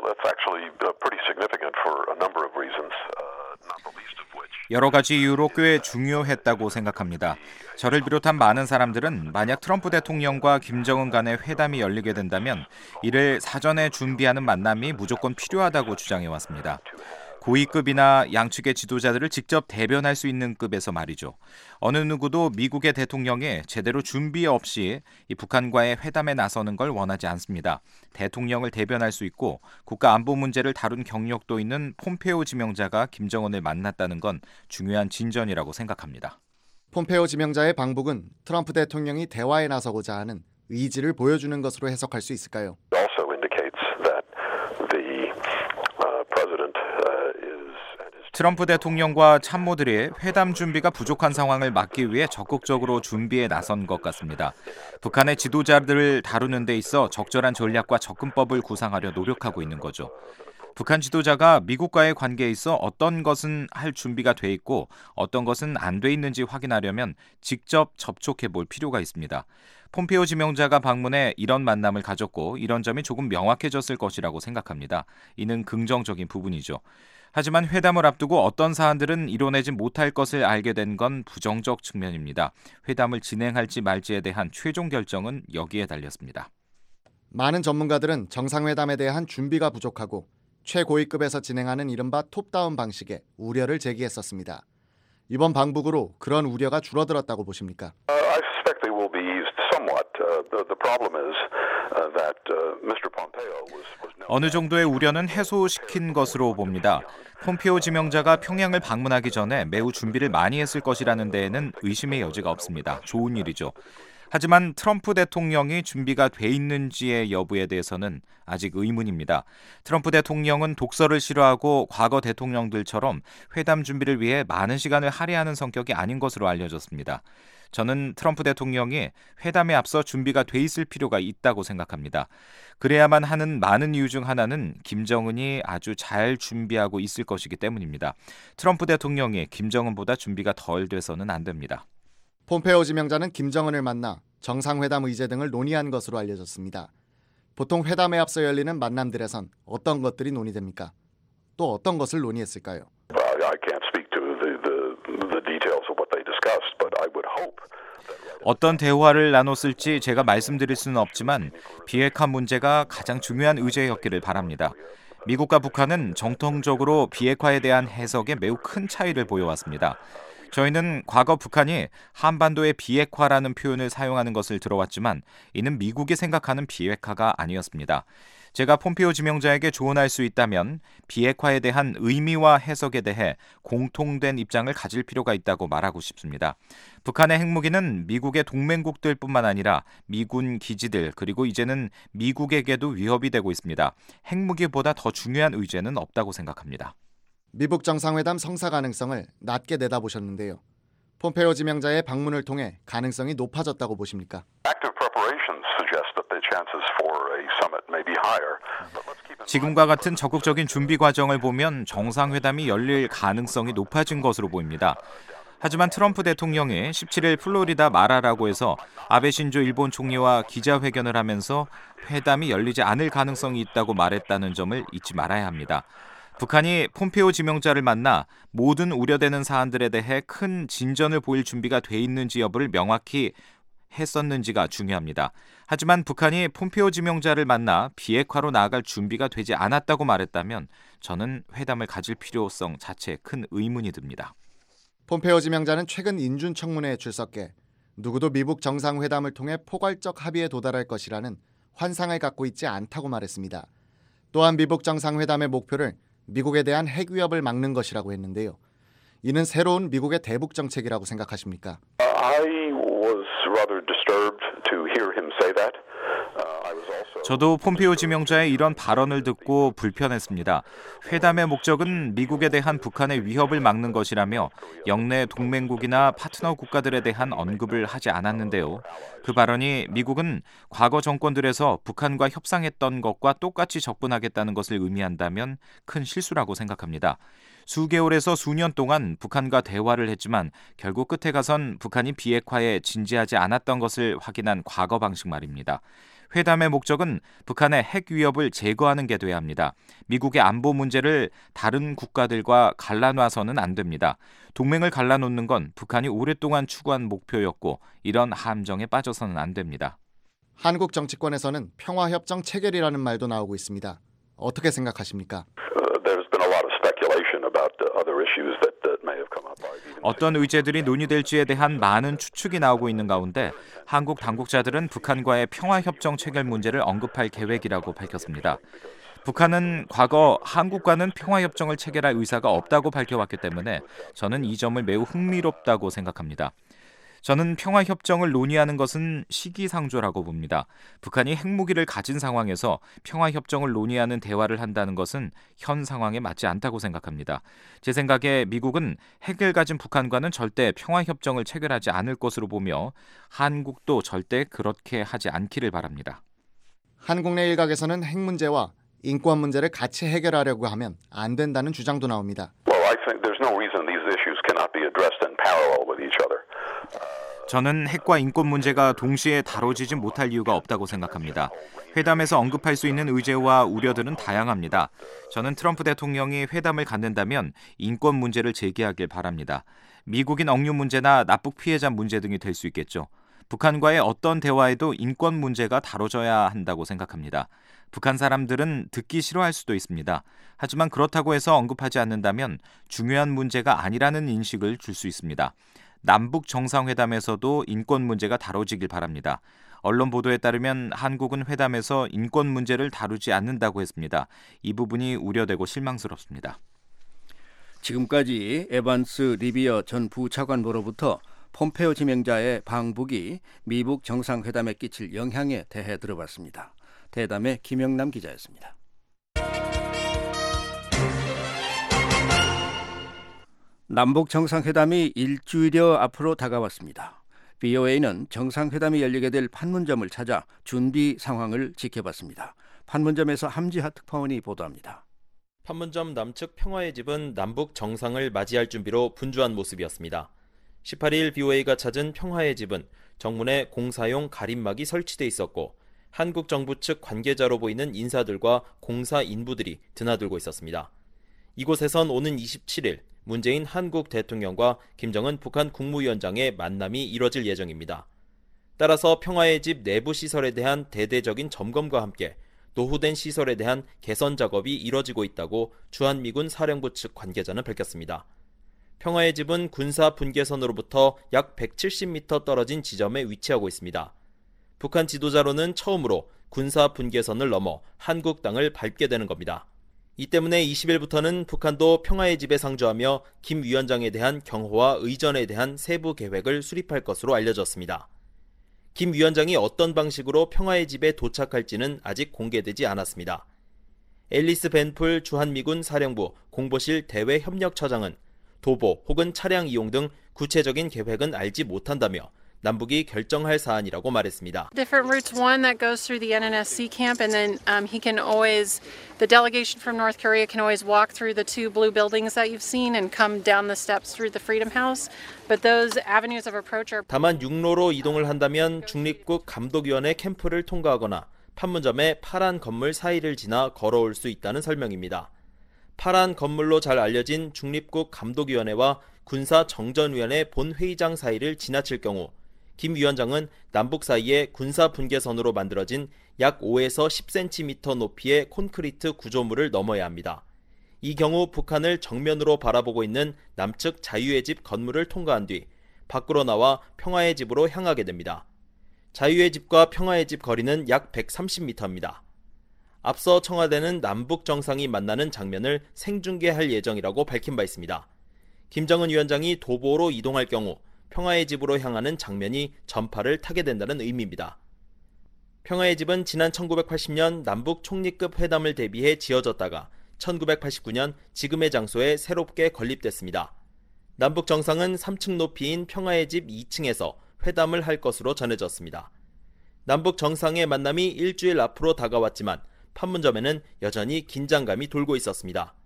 여러 가지 이유로 꽤 중요했다고 생각합니다. 저를 비롯한 많은 사람들은 만약 트럼프 대통령과 김정은 간의 회담이 열리게 된다면 이를 사전에 준비하는 만남이 무조건 필요하다고 주장해왔습니다. 고위급이나 양측의 지도자들을 직접 대변할 수 있는 급에서 말이죠. 어느 누구도 미국의 대통령이 제대로 준비 없이 이 북한과의 회담에 나서는 걸 원하지 않습니다. 대통령을 대변할 수 있고 국가 안보 문제를 다룬 경력도 있는 폼페오 지명자가 김정은을 만났다는 건 중요한 진전이라고 생각합니다. 폼페오 지명자의 방북은 트럼프 대통령이 대화에 나서고자 하는 의지를 보여주는 것으로 해석할 수 있을까요? 트럼프 대통령과 참모들이 회담 준비가 부족한 상황을 막기 위해 적극적으로 준비에 나선 것 같습니다. 북한의 지도자들을 다루는 데 있어 적절한 전략과 접근법을 구상하려 노력하고 있는 거죠. 북한 지도자가 미국과의 관계에 있어 어떤 것은 할 준비가 돼 있고 어떤 것은 안 돼 있는지 확인하려면 직접 접촉해 볼 필요가 있습니다. 폼페오 지명자가 방문해 이런 만남을 가졌고 이런 점이 조금 명확해졌을 것이라고 생각합니다. 이는 긍정적인 부분이죠. 하지만 회담을 앞두고 어떤 사안들은 이뤄내지 못할 것을 알게 된 건 부정적 측면입니다. 회담을 진행할지 말지에 대한 최종 결정은 여기에 달렸습니다. 많은 전문가들은 정상회담에 대한 준비가 부족하고 최고위급에서 진행하는 이른바 톱다운 방식에 우려를 제기했었습니다. 이번 방북으로 그런 우려가 줄어들었다고 보십니까? I suspect they will be 어느 정도의 우려는 해소시킨 것으로 봅니다. 폼페오 지명자가 평양을 방문하기 전에 매우 준비를 많이 했을 것이라는 데에는 의심의 여지가 없습니다. 좋은 일이죠. 하지만 트럼프 대통령이 준비가 돼 있는지의 여부에 대해서는 아직 의문입니다. 트럼프 대통령은 독서를 싫어하고 과거 대통령들처럼 회담 준비를 위해 많은 시간을 할애하는 성격이 아닌 것으로 알려졌습니다. 저는 트럼프 대통령이 회담에 앞서 준비가 돼 있을 필요가 있다고 생각합니다. 그래야만 하는 많은 이유 중 하나는 김정은이 아주 잘 준비하고 있을 것이기 때문입니다. 트럼프 대통령이 김정은보다 준비가 덜 돼서는 안 됩니다. 폼페오 지명자는 김정은을 만나 정상회담 의제 등을 논의한 것으로 알려졌습니다. 보통 회담에 앞서 열리는 만남들에선 어떤 것들이 논의됩니까? 또 어떤 것을 논의했을까요? 어떤 대화를 나눴을지 제가 말씀드릴 수는 없지만 비핵화 문제가 가장 중요한 의제였기를 바랍니다. 미국과 북한은 정통적으로 비핵화에 대한 해석에 매우 큰 차이를 보여왔습니다. 저희는 과거 북한이 한반도의 비핵화라는 표현을 사용하는 것을 들어왔지만 이는 미국이 생각하는 비핵화가 아니었습니다. 제가 폼페오 지명자에게 조언할 수 있다면 비핵화에 대한 의미와 해석에 대해 공통된 입장을 가질 필요가 있다고 말하고 싶습니다. 북한의 핵무기는 미국의 동맹국들뿐만 아니라 미군 기지들 그리고 이제는 미국에게도 위협이 되고 있습니다. 핵무기보다 더 중요한 의제는 없다고 생각합니다. 미북 정상회담 성사 가능성을 낮게 내다보셨는데요. 폼페오 지명자의 방문을 통해 가능성이 높아졌다고 보십니까? 지금과 같은 적극적인 준비 과정을 보면 정상회담이 열릴 가능성이 높아진 것으로 보입니다. 하지만 트럼프 대통령이 십칠 일 플로리다 마라라고 해서 아베 신조 일본 총리와 기자회견을 하면서 회담이 열리지 않을 가능성이 있다고 말했다는 점을 잊지 말아야 합니다. 북한이 폼페오 지명자를 만나 모든 우려되는 사안들에 대해 큰 진전을 보일 준비가 돼 있는지 여부를 명확히 했었는지가 중요합니다. 하지만 북한이 폼페오 지명자를 만나 비핵화로 나아갈 준비가 되지 않았다고 말했다면 저는 회담을 가질 필요성 자체에 큰 의문이 듭니다. 폼페오 지명자는 최근 인준 청문회에 출석해 누구도 미북 정상회담을 통해 포괄적 합의에 도달할 것이라는 환상을 갖고 있지 않다고 말했습니다. 또한 미북 정상회담의 목표를 미국에 대한 핵 위협을 막는 것이라고 했는데요. 이는 새로운 미국의 대북 정책이라고 생각하십니까? 저도 폼페오 지명자의 이런 발언을 듣고 불편했습니다. 회담의 목적은 미국에 대한 북한의 위협을 막는 것이라며 영내 동맹국이나 파트너 국가들에 대한 언급을 하지 않았는데요. 그 발언이 미국은 과거 정권들에서 북한과 협상했던 것과 똑같이 접근하겠다는 것을 의미한다면 큰 실수라고 생각합니다. 수개월에서 수년 동안 북한과 대화를 했지만 결국 끝에 가선 북한이 비핵화에 진지하지 않았던 것을 확인한 과거 방식 말입니다. 회담의 목적은 북한의 핵 위협을 제거하는 게 돼야 합니다. 미국의 안보 문제를 다른 국가들과 갈라놔서는 안 됩니다. 동맹을 갈라놓는 건 북한이 오랫동안 추구한 목표였고 이런 함정에 빠져서는 안 됩니다. 한국 정치권에서는 평화협정 체결이라는 말도 나오고 있습니다. 어떻게 생각하십니까? 어떤 의제들이 논의될지에 대한 많은 추측이 나오고 있는 가운데 한국 당국자들은 북한과의 평화협정 체결 문제를 언급할 계획이라고 밝혔습니다. 북한은 과거 한국과는 평화협정을 체결할 의사가 없다고 밝혀왔기 때문에 저는 이 점을 매우 흥미롭다고 생각합니다. 저는 평화협정을 논의하는 것은 시기상조라고 봅니다. 북한이 핵무기를 가진 상황에서 평화협정을 논의하는 대화를 한다는 것은 현 상황에 맞지 않다고 생각합니다. 제 생각에 미국은 핵을 가진 북한과는 절대 평화협정을 체결하지 않을 것으로 보며 한국도 절대 그렇게 하지 않기를 바랍니다. 한국 내 일각에서는 핵 문제와 인권 문제를 같이 해결하려고 하면 안 된다는 주장도 나옵니다. Well, I think there's no reason these issues cannot be addressed in parallel with each other. 저는 핵과 인권 문제가 동시에 다뤄지지 못할 이유가 없다고 생각합니다. 회담에서 언급할 수 있는 의제와 우려들은 다양합니다. 저는 트럼프 대통령이 회담을 갖는다면 인권 문제를 제기하길 바랍니다. 미국인 억류 문제나 납북 피해자 문제 등이 될 수 있겠죠. 북한과의 어떤 대화에도 인권 문제가 다뤄져야 한다고 생각합니다. 북한 사람들은 듣기 싫어할 수도 있습니다. 하지만 그렇다고 해서 언급하지 않는다면 중요한 문제가 아니라는 인식을 줄 수 있습니다. 남북 정상회담에서도 인권 문제가 다뤄지길 바랍니다. 언론 보도에 따르면 한국은 회담에서 인권 문제를 다루지 않는다고 했습니다. 이 부분이 우려되고 실망스럽습니다. 지금까지 에반스 리비어 전 부차관으로부터 폼페오 지명자의 방북이 미북 정상회담에 끼칠 영향에 대해 들어봤습니다. 대담의 김영남 기자였습니다. 남북 정상회담이 일주일여 앞으로 다가왔습니다. 브이오에이는 정상회담이 열리게 될 판문점을 찾아 준비 상황을 지켜봤습니다. 판문점에서 함지하 특파원이 보도합니다. 판문점 남측 평화의 집은 남북 정상을 맞이할 준비로 분주한 모습이었습니다. 십팔 일 브이오에이가 찾은 평화의 집은 정문에 공사용 가림막이 설치돼 있었고 한국 정부 측 관계자로 보이는 인사들과 공사 인부들이 드나들고 있었습니다. 이곳에선 오는 이십칠 일 문재인 한국 대통령과 김정은 북한 국무위원장의 만남이 이뤄질 예정입니다. 따라서 평화의 집 내부 시설에 대한 대대적인 점검과 함께 노후된 시설에 대한 개선 작업이 이뤄지고 있다고 주한미군 사령부 측 관계자는 밝혔습니다. 평화의 집은 군사 분계선으로부터 약 백칠십 미터 떨어진 지점에 위치하고 있습니다. 북한 지도자로는 처음으로 군사 분계선을 넘어 한국 땅을 밟게 되는 겁니다. 이 때문에 이십 일부터는 북한도 평화의 집에 상주하며 김 위원장에 대한 경호와 의전에 대한 세부 계획을 수립할 것으로 알려졌습니다. 김 위원장이 어떤 방식으로 평화의 집에 도착할지는 아직 공개되지 않았습니다. 앨리스 벤풀 주한미군 사령부 공보실 대외협력처장은 도보 혹은 차량 이용 등 구체적인 계획은 알지 못한다며 남북이 결정할 사안이라고 말했습니다. Different routes. One that goes through the N N S C camp, and then um, he can always, the delegation from North Korea can always walk through the two blue buildings that you've seen and come down the steps through the Freedom House. But those avenues of approach are. 다만 육로로 이동을 한다면 중립국 감독위원회 캠프를 통과하거나 판문점의 파란 건물 사이를 지나 걸어올 수 있다는 설명입니다. 파란 건물로 잘 알려진 중립국 감독위원회와 군사정전위원회 본회의장 사이를 지나칠 경우 김 위원장은 남북 사이에 군사 분계선으로 만들어진 약 오에서 십 센티미터 높이의 콘크리트 구조물을 넘어야 합니다. 이 경우 북한을 정면으로 바라보고 있는 남측 자유의 집 건물을 통과한 뒤 밖으로 나와 평화의 집으로 향하게 됩니다. 자유의 집과 평화의 집 거리는 약 백삼십 미터입니다. 앞서 청와대는 남북 정상이 만나는 장면을 생중계할 예정이라고 밝힌 바 있습니다. 김정은 위원장이 도보로 이동할 경우 평화의 집으로 향하는 장면이 전파를 타게 된다는 의미입니다. 평화의 집은 지난 천구백팔십 년 남북 총리급 회담을 대비해 지어졌다가 천구백팔십구 년 지금의 장소에 새롭게 건립됐습니다. 남북 정상은 삼 층 높이인 평화의 집 이 층에서 회담을 할 것으로 전해졌습니다. 남북 정상의 만남이 일주일 앞으로 다가왔지만 판문점에는 여전히 긴장감이 돌고 있었습니다.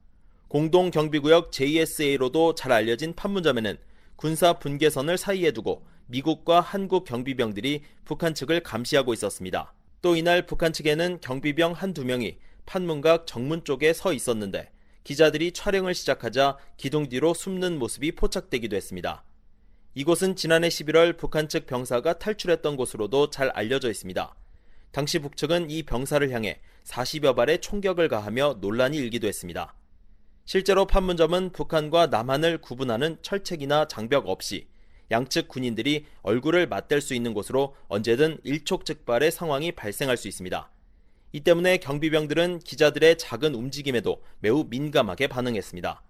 공동경비구역 제이에스에이로도 잘 알려진 판문점에는 군사 분계선을 사이에 두고 미국과 한국 경비병들이 북한 측을 감시하고 있었습니다. 또 이날 북한 측에는 경비병 한두 명이 판문각 정문 쪽에 서 있었는데 기자들이 촬영을 시작하자 기둥 뒤로 숨는 모습이 포착되기도 했습니다. 이곳은 지난해 십일월 북한 측 병사가 탈출했던 곳으로도 잘 알려져 있습니다. 당시 북측은 이 병사를 향해 사십여 발의 총격을 가하며 논란이 일기도 했습니다. 실제로 판문점은 북한과 남한을 구분하는 철책이나 장벽 없이 양측 군인들이 얼굴을 맞댈 수 있는 곳으로 언제든 일촉즉발의 상황이 발생할 수 있습니다. 이 때문에 경비병들은 기자들의 작은 움직임에도 매우 민감하게 반응했습니다.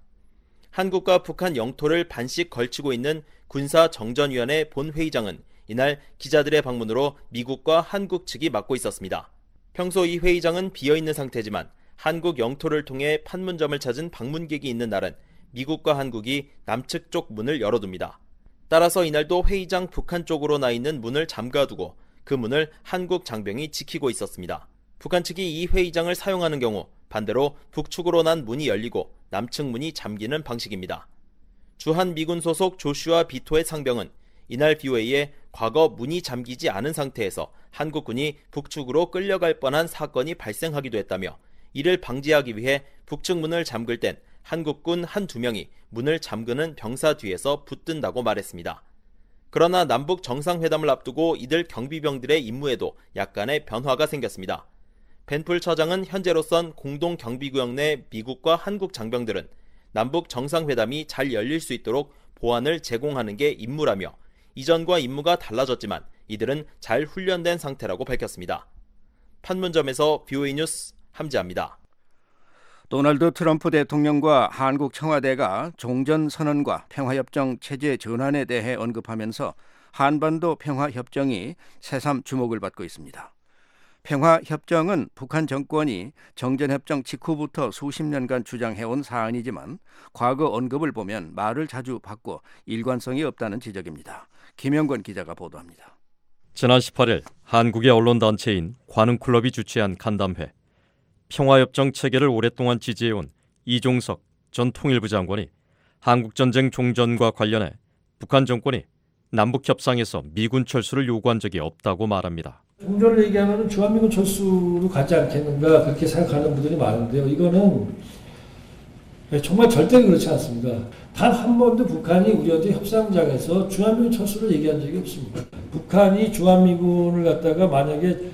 한국과 북한 영토를 반씩 걸치고 있는 군사정전위원회 본회의장은 이날 기자들의 방문으로 미국과 한국 측이 맡고 있었습니다. 평소 이 회의장은 비어있는 상태지만 한국 영토를 통해 판문점을 찾은 방문객이 있는 날은 미국과 한국이 남측 쪽 문을 열어둡니다. 따라서 이날도 회의장 북한 쪽으로 나 있는 문을 잠가두고 그 문을 한국 장병이 지키고 있었습니다. 북한 측이 이 회의장을 사용하는 경우 반대로 북측으로 난 문이 열리고 남측 문이 잠기는 방식입니다. 주한미군 소속 조슈아 비토의 상병은 이날 브이오에이에 과거 문이 잠기지 않은 상태에서 한국군이 북측으로 끌려갈 뻔한 사건이 발생하기도 했다며 이를 방지하기 위해 북측 문을 잠글 땐 한국군 한두 명이 문을 잠그는 병사 뒤에서 붙든다고 말했습니다. 그러나 남북 정상회담을 앞두고 이들 경비병들의 임무에도 약간의 변화가 생겼습니다. 벤풀 처장은 현재로선 공동경비구역 내 미국과 한국 장병들은 남북 정상회담이 잘 열릴 수 있도록 보안을 제공하는 게 임무라며 이전과 임무가 달라졌지만 이들은 잘 훈련된 상태라고 밝혔습니다. 판문점에서 브이오에이 뉴스 함지아입니다. 도널드 트럼프 대통령과 한국 청와대가 종전선언과 평화협정 체제 전환에 대해 언급하면서 한반도 평화협정이 새삼 주목을 받고 있습니다. 평화협정은 북한 정권이 정전협정 직후부터 수십 년간 주장해온 사안이지만 과거 언급을 보면 말을 자주 바꿔 일관성이 없다는 지적입니다. 김영권 기자가 보도합니다. 지난 십팔 일 한국의 언론단체인 관음클럽이 주최한 간담회, 평화협정 체계를 오랫동안 지지해온 이종석 전 통일부 장관이 한국전쟁 종전과 관련해 북한 정권이 남북협상에서 미군 철수를 요구한 적이 없다고 말합니다. 종전을 얘기하면 주한미군 철수로 가지 않겠는가 그렇게 생각하는 분들이 많은데요. 이거는 정말 절대 그렇지 않습니다. 단 한 번도 북한이 우리한테 협상장에서 주한미군 철수를 얘기한 적이 없습니다. 북한이 주한미군을 갖다가 만약에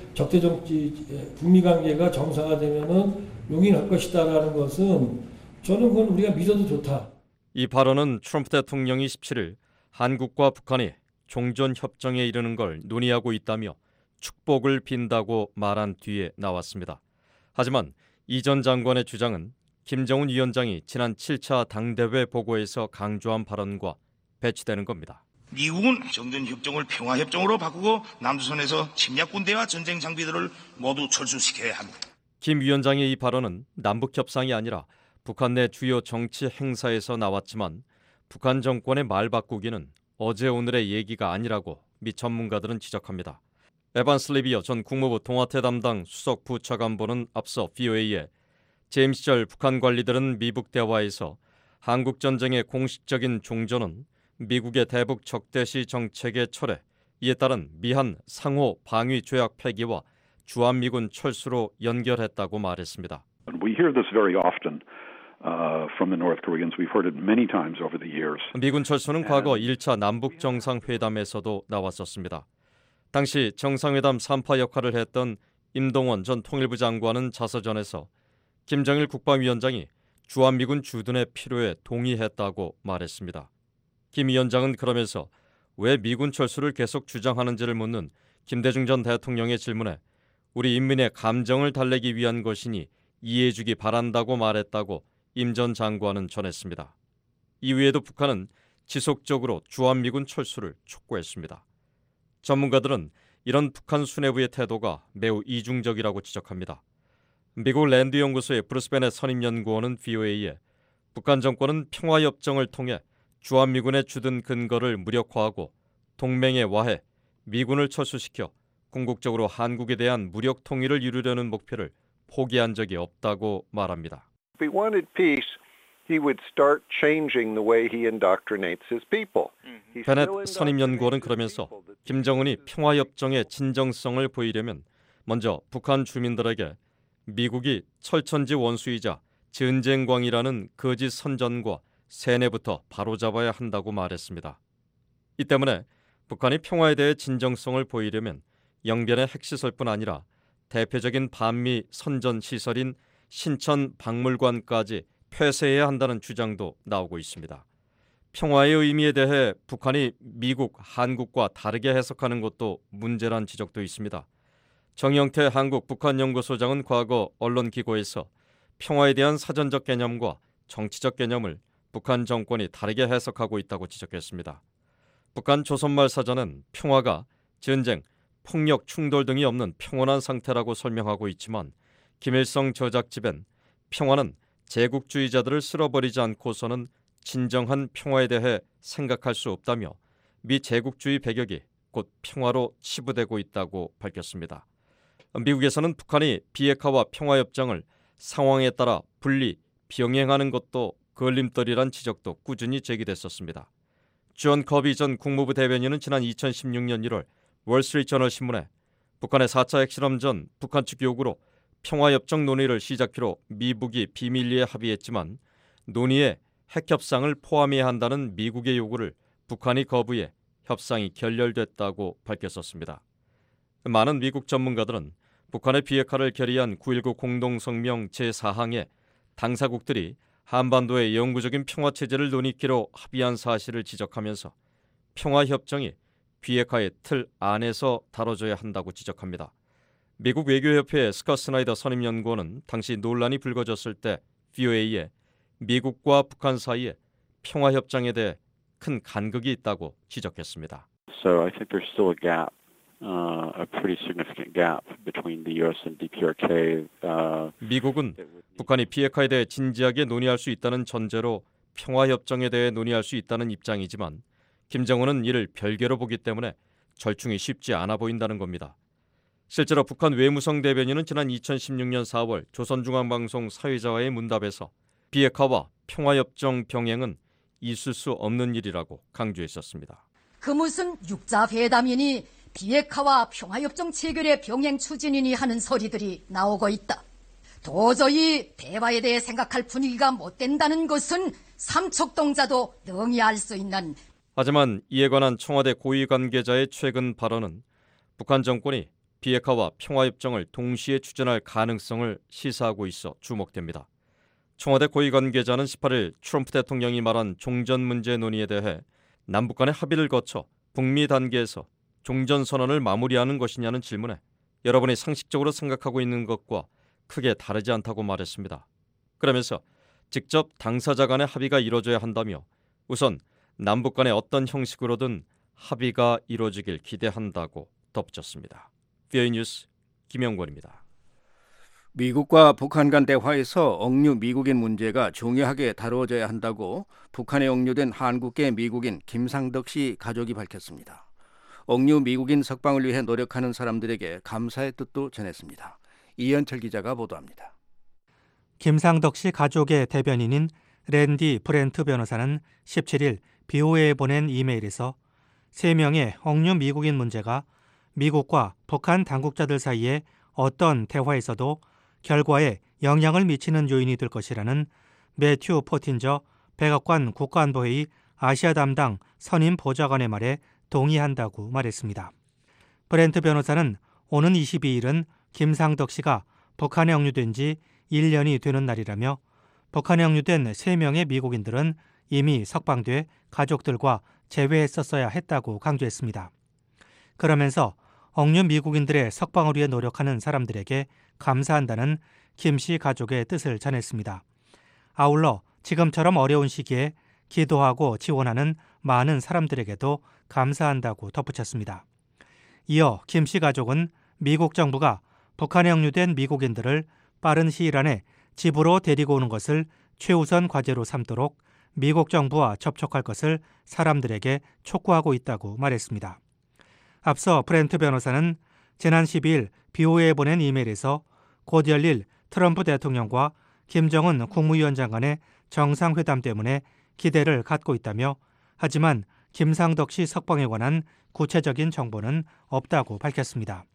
적대정치 북미 관계가 정상화되면은 용인할 것이다라는 것은 저는 그건 우리가 믿어도 좋다. 이 발언은 트럼프 대통령이 십칠 일 한국과 북한이 종전협정에 이르는 걸 논의하고 있다며 축복을 빈다고 말한 뒤에 나왔습니다. 하지만 이 전 장관의 주장은 김정은 위원장이 지난 칠 차 당대회 보고에서 강조한 발언과 배치되는 겁니다. 미국은 정전협정을 평화협정으로 바꾸고 남조선에서 침략 군대와 전쟁 장비들을 모두 철수시켜야 합니다. 김 위원장의 이 발언은 남북협상이 아니라 북한 내 주요 정치 행사에서 나왔지만 북한 정권의 말 바꾸기는 어제 오늘의 얘기가 아니라고 미 전문가들은 지적합니다. 에반스 리비어 전 국무부 동아태 담당 수석 부차관보는 앞서 브이오에이에 재임 시절 북한 관리들은 미북 대화에서 한국 전쟁의 공식적인 종전은 미국의 대북 적대시 정책의 철회, 이에 따른 미한 상호 방위 조약 폐기와 주한미군 철수로 연결했다고 말했습니다. We hear this very often uh, from the North Koreans. We've heard it many times over the years. 미군 철수는 과거 일 차 남북 정상회담에서도 나왔었습니다. 당시 정상회담 삼파 역할을 했던 임동원 전 통일부 장관은 자서전에서 김정일 국방위원장이 주한미군 주둔의 필요에 동의했다고 말했습니다. 김 위원장은 그러면서 왜 미군 철수를 계속 주장하는지를 묻는 김대중 전 대통령의 질문에 우리 인민의 감정을 달래기 위한 것이니 이해해주기 바란다고 말했다고 임 전 장관은 전했습니다. 이후에도 북한은 지속적으로 주한미군 철수를 촉구했습니다. 전문가들은 이런 북한 수뇌부의 태도가 매우 이중적이라고 지적합니다. 미국 랜드 연구소의 브루스 베넷 선임 연구원은 브이오에이에 북한 정권은 평화협정을 통해 주한미군의 주둔 근거를 무력화하고 동맹의 와해, 미군을 철수시켜 궁극적으로 한국에 대한 무력 통일을 이루려는 목표를 포기한 적이 없다고 말합니다. If he wanted peace, he would start changing the way he indoctrinates his people. 베넷 선임 연구원은 그러면서 김정은이 평화협정의 진정성을 보이려면 먼저 북한 주민들에게 미국이 철천지 원수이자 전쟁광이라는 거짓 선전과 세뇌부터 바로잡아야 한다고 말했습니다. 이 때문에 북한이 평화에 대해 진정성을 보이려면 영변의 핵시설뿐 아니라 대표적인 반미 선전 시설인 신천 박물관까지 폐쇄해야 한다는 주장도 나오고 있습니다. 평화의 의미에 대해 북한이 미국, 한국과 다르게 해석하는 것도 문제란 지적도 있습니다. 정영태 한국 북한연구소장은 과거 언론기고에서 평화에 대한 사전적 개념과 정치적 개념을 북한 정권이 다르게 해석하고 있다고 지적했습니다. 북한 조선말 사전은 평화가 전쟁, 폭력, 충돌 등이 없는 평온한 상태라고 설명하고 있지만 김일성 저작집엔 평화는 제국주의자들을 쓸어버리지 않고서는 진정한 평화에 대해 생각할 수 없다며 미 제국주의 배격이 곧 평화로 치부되고 있다고 밝혔습니다. 미국에서는 북한이 비핵화와 평화협정을 상황에 따라 분리, 병행하는 것도 걸림돌이란 지적도 꾸준히 제기됐었습니다. 존 커비 전 국무부 대변인은 지난 이천십육 년 일월 월스트리트저널 신문에 북한의 사 차 핵실험 전 북한 측 요구로 평화협정 논의를 시작키로 미북이 비밀리에 합의했지만 논의에 핵협상을 포함해야 한다는 미국의 요구를 북한이 거부해 협상이 결렬됐다고 밝혔었습니다. 많은 미국 전문가들은 북한의 비핵화를 결의한 구일구 공동성명 제사 항에 당사국들이 한반도의 영구적인 평화체제를 논의키로 합의한 사실을 지적하면서 평화협정이 비핵화의 틀 안에서 다뤄져야 한다고 지적합니다. 미국 외교협회의 스캇 스나이더 선임연구원은 당시 논란이 불거졌을 때 브이오에이에 미국과 북한 사이에 평화협정에 대해 큰 간극이 있다고 지적했습니다. So I think there's still a gap, uh, a pretty significant gap between the U S and 디피아르케이. Uh, 미국은 북한이 비핵화에 대해 진지하게 논의할 수 있다는 전제로 평화협정에 대해 논의할 수 있다는 입장이지만 김정은은 이를 별개로 보기 때문에 절충이 쉽지 않아 보인다는 겁니다. 실제로 북한 외무성 대변인은 지난 이천십육 년 사월 조선중앙방송 사회자와의 문답에서 비핵화와 평화협정 병행은 있을 수 없는 일이라고 강조했었습니다. 그 무슨 육자회담이니 비핵화와 평화협정 체결의 병행 추진이니 하는 소리들이 나오고 있다. 도저히 대화에 대해 생각할 분위기가 못 된다는 것은 삼척동자도 능히 알 수 있는. 하지만 이에 관한 청와대 고위 관계자의 최근 발언은 북한 정권이 비핵화와 평화협정을 동시에 추진할 가능성을 시사하고 있어 주목됩니다. 청와대 고위 관계자는 십팔 일 트럼프 대통령이 말한 종전 문제 논의에 대해 남북 간의 합의를 거쳐 북미 단계에서 종전선언을 마무리하는 것이냐는 질문에 여러분이 상식적으로 생각하고 있는 것과 크게 다르지 않다고 말했습니다. 그러면서 직접 당사자 간의 합의가 이루어져야 한다며 우선 남북 간의 어떤 형식으로든 합의가 이루어지길 기대한다고 덧붙였습니다. 브이오에이 뉴스 김영권입니다. 미국과 북한 간 대화에서 억류 미국인 문제가 중요하게 다루어져야 한다고 북한에 억류된 한국계 미국인 김상덕 씨 가족이 밝혔습니다. 억류 미국인 석방을 위해 노력하는 사람들에게 감사의 뜻도 전했습니다. 이현철 기자가 보도합니다. 김상덕 씨 가족의 대변인인 랜디 브렌트 변호사는 십칠 일 비오에이에 보낸 이메일에서 세 명의 억류 미국인 문제가 미국과 북한 당국자들 사이에 어떤 대화에서도 결과에 영향을 미치는 요인이 될 것이라는 매튜 포틴저 백악관 국가안보회의 아시아 담당 선임 보좌관의 말에 동의한다고 말했습니다. 브렌트 변호사는 오는 이십이 일은 김상덕 씨가 북한에 억류된 지 일 년이 되는 날이라며 북한에 억류된 세 명의 미국인들은 이미 석방돼 가족들과 재회했었어야 했다고 강조했습니다. 그러면서 억류 미국인들의 석방을 위해 노력하는 사람들에게 감사한다는 김 씨 가족의 뜻을 전했습니다. 아울러 지금처럼 어려운 시기에 기도하고 지원하는 많은 사람들에게도 감사한다고 덧붙였습니다. 이어 김 씨 가족은 미국 정부가 북한에 억류된 미국인들을 빠른 시일 안에 집으로 데리고 오는 것을 최우선 과제로 삼도록 미국 정부와 접촉할 것을 사람들에게 촉구하고 있다고 말했습니다. 앞서 브렌트 변호사는 지난 십이 일 비오에이에 보낸 이메일에서 곧 열릴 트럼프 대통령과 김정은 국무위원장 간의 정상회담 때문에 기대를 갖고 있다며 하지만 김상덕 씨 석방에 관한 구체적인 정보는 없다고 밝혔습니다.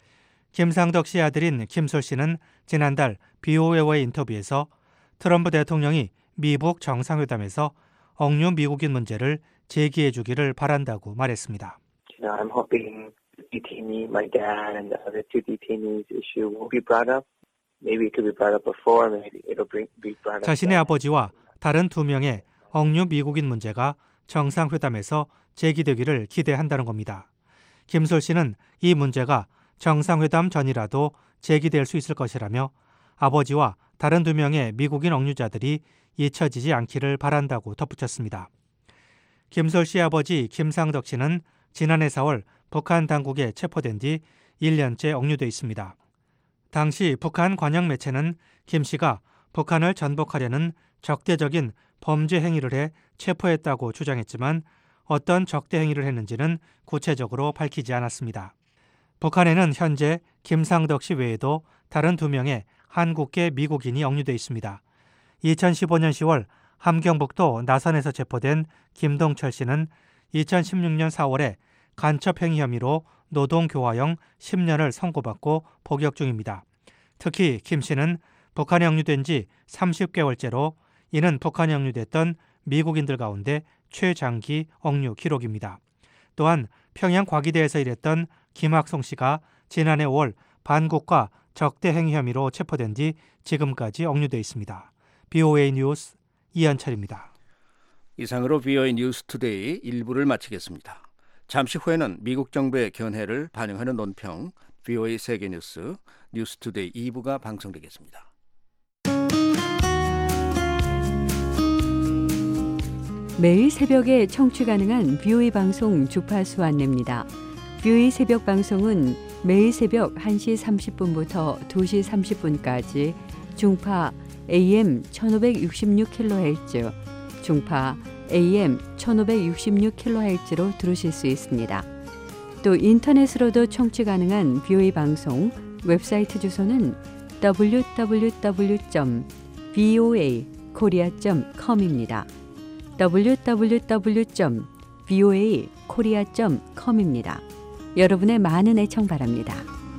김상덕 씨 아들인 김솔 씨는 지난달 비오에이와의 인터뷰에서 트럼프 대통령이 미북 정상회담에서 억류 미국인 문제를 제기해 주기를 바란다고 말했습니다. You know, I'm hoping the detainee, my dad, and the other two detainees issue will be brought up. Maybe it could be brought up before, maybe it'll be brought up. 자신의 아버지와 다른 두 명의 억류 미국인 문제가 정상회담에서 제기되기를 기대한다는 겁니다. 김솔 씨는 이 문제가 정상회담 전이라도 제기될 수 있을 것이라며 아버지와 다른 두 명의 미국인 억류자들이 잊혀지지 않기를 바란다고 덧붙였습니다. 김솔 씨 아버지 김상덕 씨는 지난해 사월 북한 당국에 체포된 뒤 일 년째 억류돼 있습니다. 당시 북한 관영 매체는 김 씨가 북한을 전복하려는 적대적인 범죄 행위를 해 체포했다고 주장했지만 어떤 적대 행위를 했는지는 구체적으로 밝히지 않았습니다. 북한에는 현재 김상덕 씨 외에도 다른 두 명의 한국계 미국인이 억류돼 있습니다. 이천십오 년 시월 함경북도 나산에서 체포된 김동철 씨는 이천십육 년 사월에 간첩행위 혐의로 노동교화형 십 년을 선고받고 복역 중입니다. 특히 김 씨는 북한에 억류된 지 삼십 개월째로 이는 북한에 억류됐던 미국인들 가운데 최장기 억류 기록입니다. 또한 평양 과기대에서 일했던 김학송 씨가 지난해 오월 반국가 적대행위 혐의로 체포된 뒤 지금까지 억류돼 있습니다. 비오에이 뉴스 이현철입니다. 이상으로 비오에이 뉴스 투데이 일 부를 마치겠습니다. 잠시 후에는 미국 정부의 견해를 반영하는 논평 브이오에이 세계뉴스 뉴스투데이 이 부가 방송되겠습니다. 매일 새벽에 청취 가능한 브이오에이 방송 주파수 안내입니다. 브이오에이 새벽 방송은 매일 새벽 한 시 삼십 분부터 두 시 삼십 분까지 중파 에이엠 천오백육십육 킬로헤르츠, 중파 에이엠 천오백육십육 킬로헤르츠로 들으실 수 있습니다. 또 인터넷으로도 청취 가능한 브이오에이 방송 웹사이트 주소는 더블유 더블유 더블유 점 브이오에이 코리아 점 컴입니다. 더블유 더블유 더블유 점 브이오에이 코리아 점 컴입니다. 여러분의 많은 애청 바랍니다.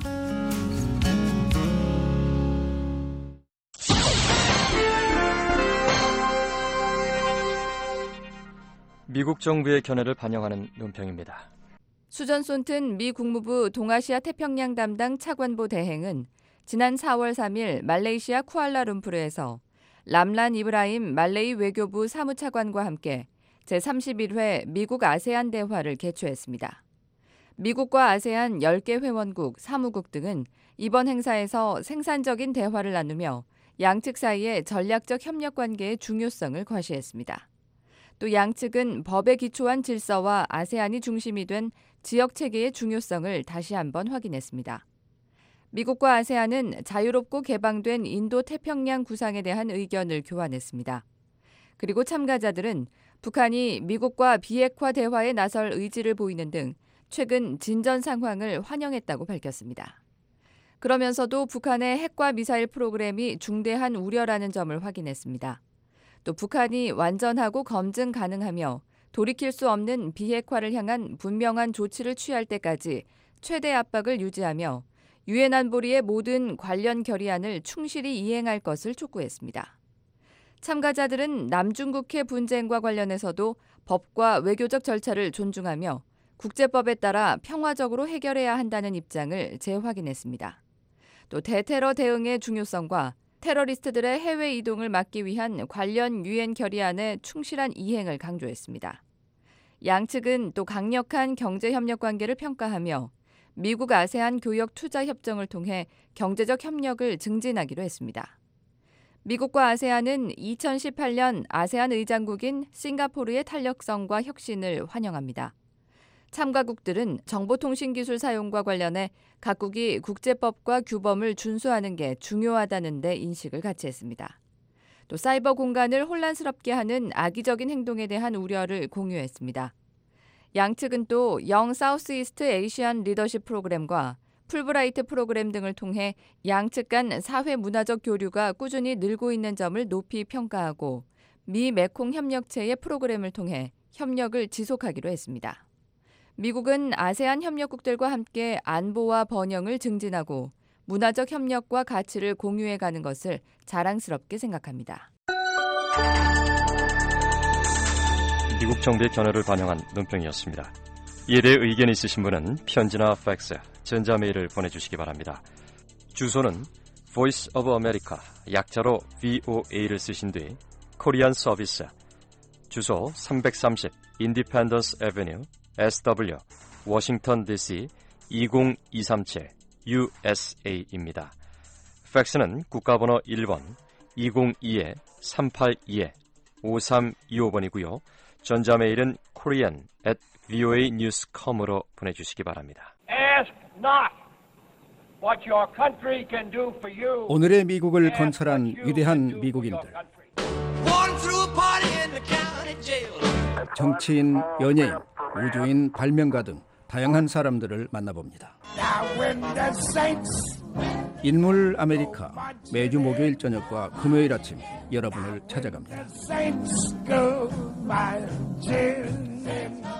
미국 정부의 견해를 반영하는 논평입니다. 수전 손튼 미 국무부 동아시아 태평양 담당 차관보 대행은 지난 사월 삼일 말레이시아 쿠알라룸푸르에서 람란 이브라임 말레이 외교부 사무차관과 함께 제삼십일 회 미국 아세안 대화를 개최했습니다. 미국과 아세안 열 개 회원국, 사무국 등은 이번 행사에서 생산적인 대화를 나누며 양측 사이의 전략적 협력 관계의 중요성을 과시했습니다. 또 양측은 법에 기초한 질서와 아세안이 중심이 된 지역 체계의 중요성을 다시 한번 확인했습니다. 미국과 아세안은 자유롭고 개방된 인도-태평양 구상에 대한 의견을 교환했습니다. 그리고 참가자들은 북한이 미국과 비핵화 대화에 나설 의지를 보이는 등 최근 진전 상황을 환영했다고 밝혔습니다. 그러면서도 북한의 핵과 미사일 프로그램이 중대한 우려라는 점을 확인했습니다. 또 북한이 완전하고 검증 가능하며 돌이킬 수 없는 비핵화를 향한 분명한 조치를 취할 때까지 최대 압박을 유지하며 유엔 안보리의 모든 관련 결의안을 충실히 이행할 것을 촉구했습니다. 참가자들은 남중국해 분쟁과 관련해서도 법과 외교적 절차를 존중하며 국제법에 따라 평화적으로 해결해야 한다는 입장을 재확인했습니다. 또 대테러 대응의 중요성과 테러리스트들의 해외 이동을 막기 위한 관련 유엔 결의안의 충실한 이행을 강조했습니다. 양측은 또 강력한 경제협력 관계를 평가하며 미국 아세안 교역 투자 협정을 통해 경제적 협력을 증진하기로 했습니다. 미국과 아세안은 이천십팔 년 아세안 의장국인 싱가포르의 탄력성과 혁신을 환영합니다. 참가국들은 정보통신기술 사용과 관련해 각국이 국제법과 규범을 준수하는 게 중요하다는 데 인식을 같이 했습니다. 또 사이버 공간을 혼란스럽게 하는 악의적인 행동에 대한 우려를 공유했습니다. 양측은 또 영 사우스이스트 에이시안 리더십 프로그램과 풀브라이트 프로그램 등을 통해 양측 간 사회 문화적 교류가 꾸준히 늘고 있는 점을 높이 평가하고 미 메콩 협력체의 프로그램을 통해 협력을 지속하기로 했습니다. 미국은 아세안 협력국들과 함께 안보와 번영을 증진하고 문화적 협력과 가치를 공유해가는 것을 자랑스럽게 생각합니다. 미국 정부의 견해를 반영한 논평이었습니다. 이에 대해 의견 있으신 분은 편지나 팩스, 전자메일을 보내주시기 바랍니다. 주소는 Voice of America, 약자로 브이오에이를 쓰신 뒤 코리안 서비스, 주소 삼백삼십 Independence Avenue, 에스더블유, 워싱턴 디씨 이공이삼칠 유에스에이입니다. 팩스는 국가번호 일 번 이공이 삼팔이 오삼이오 번이고요. 전자메일은 korean at 브이오에이 뉴스 닷컴으로 보내주시기 바랍니다. Ask not what your country can do for you. 오늘의 미국을 건설한 위대한 미국인들. 정치인, 연예인, 우주인, 발명가 등 다양한 사람들을 만나봅니다. 인물 아메리카, 매주 목요일 저녁과 금요일 아침 여러분을 찾아갑니다.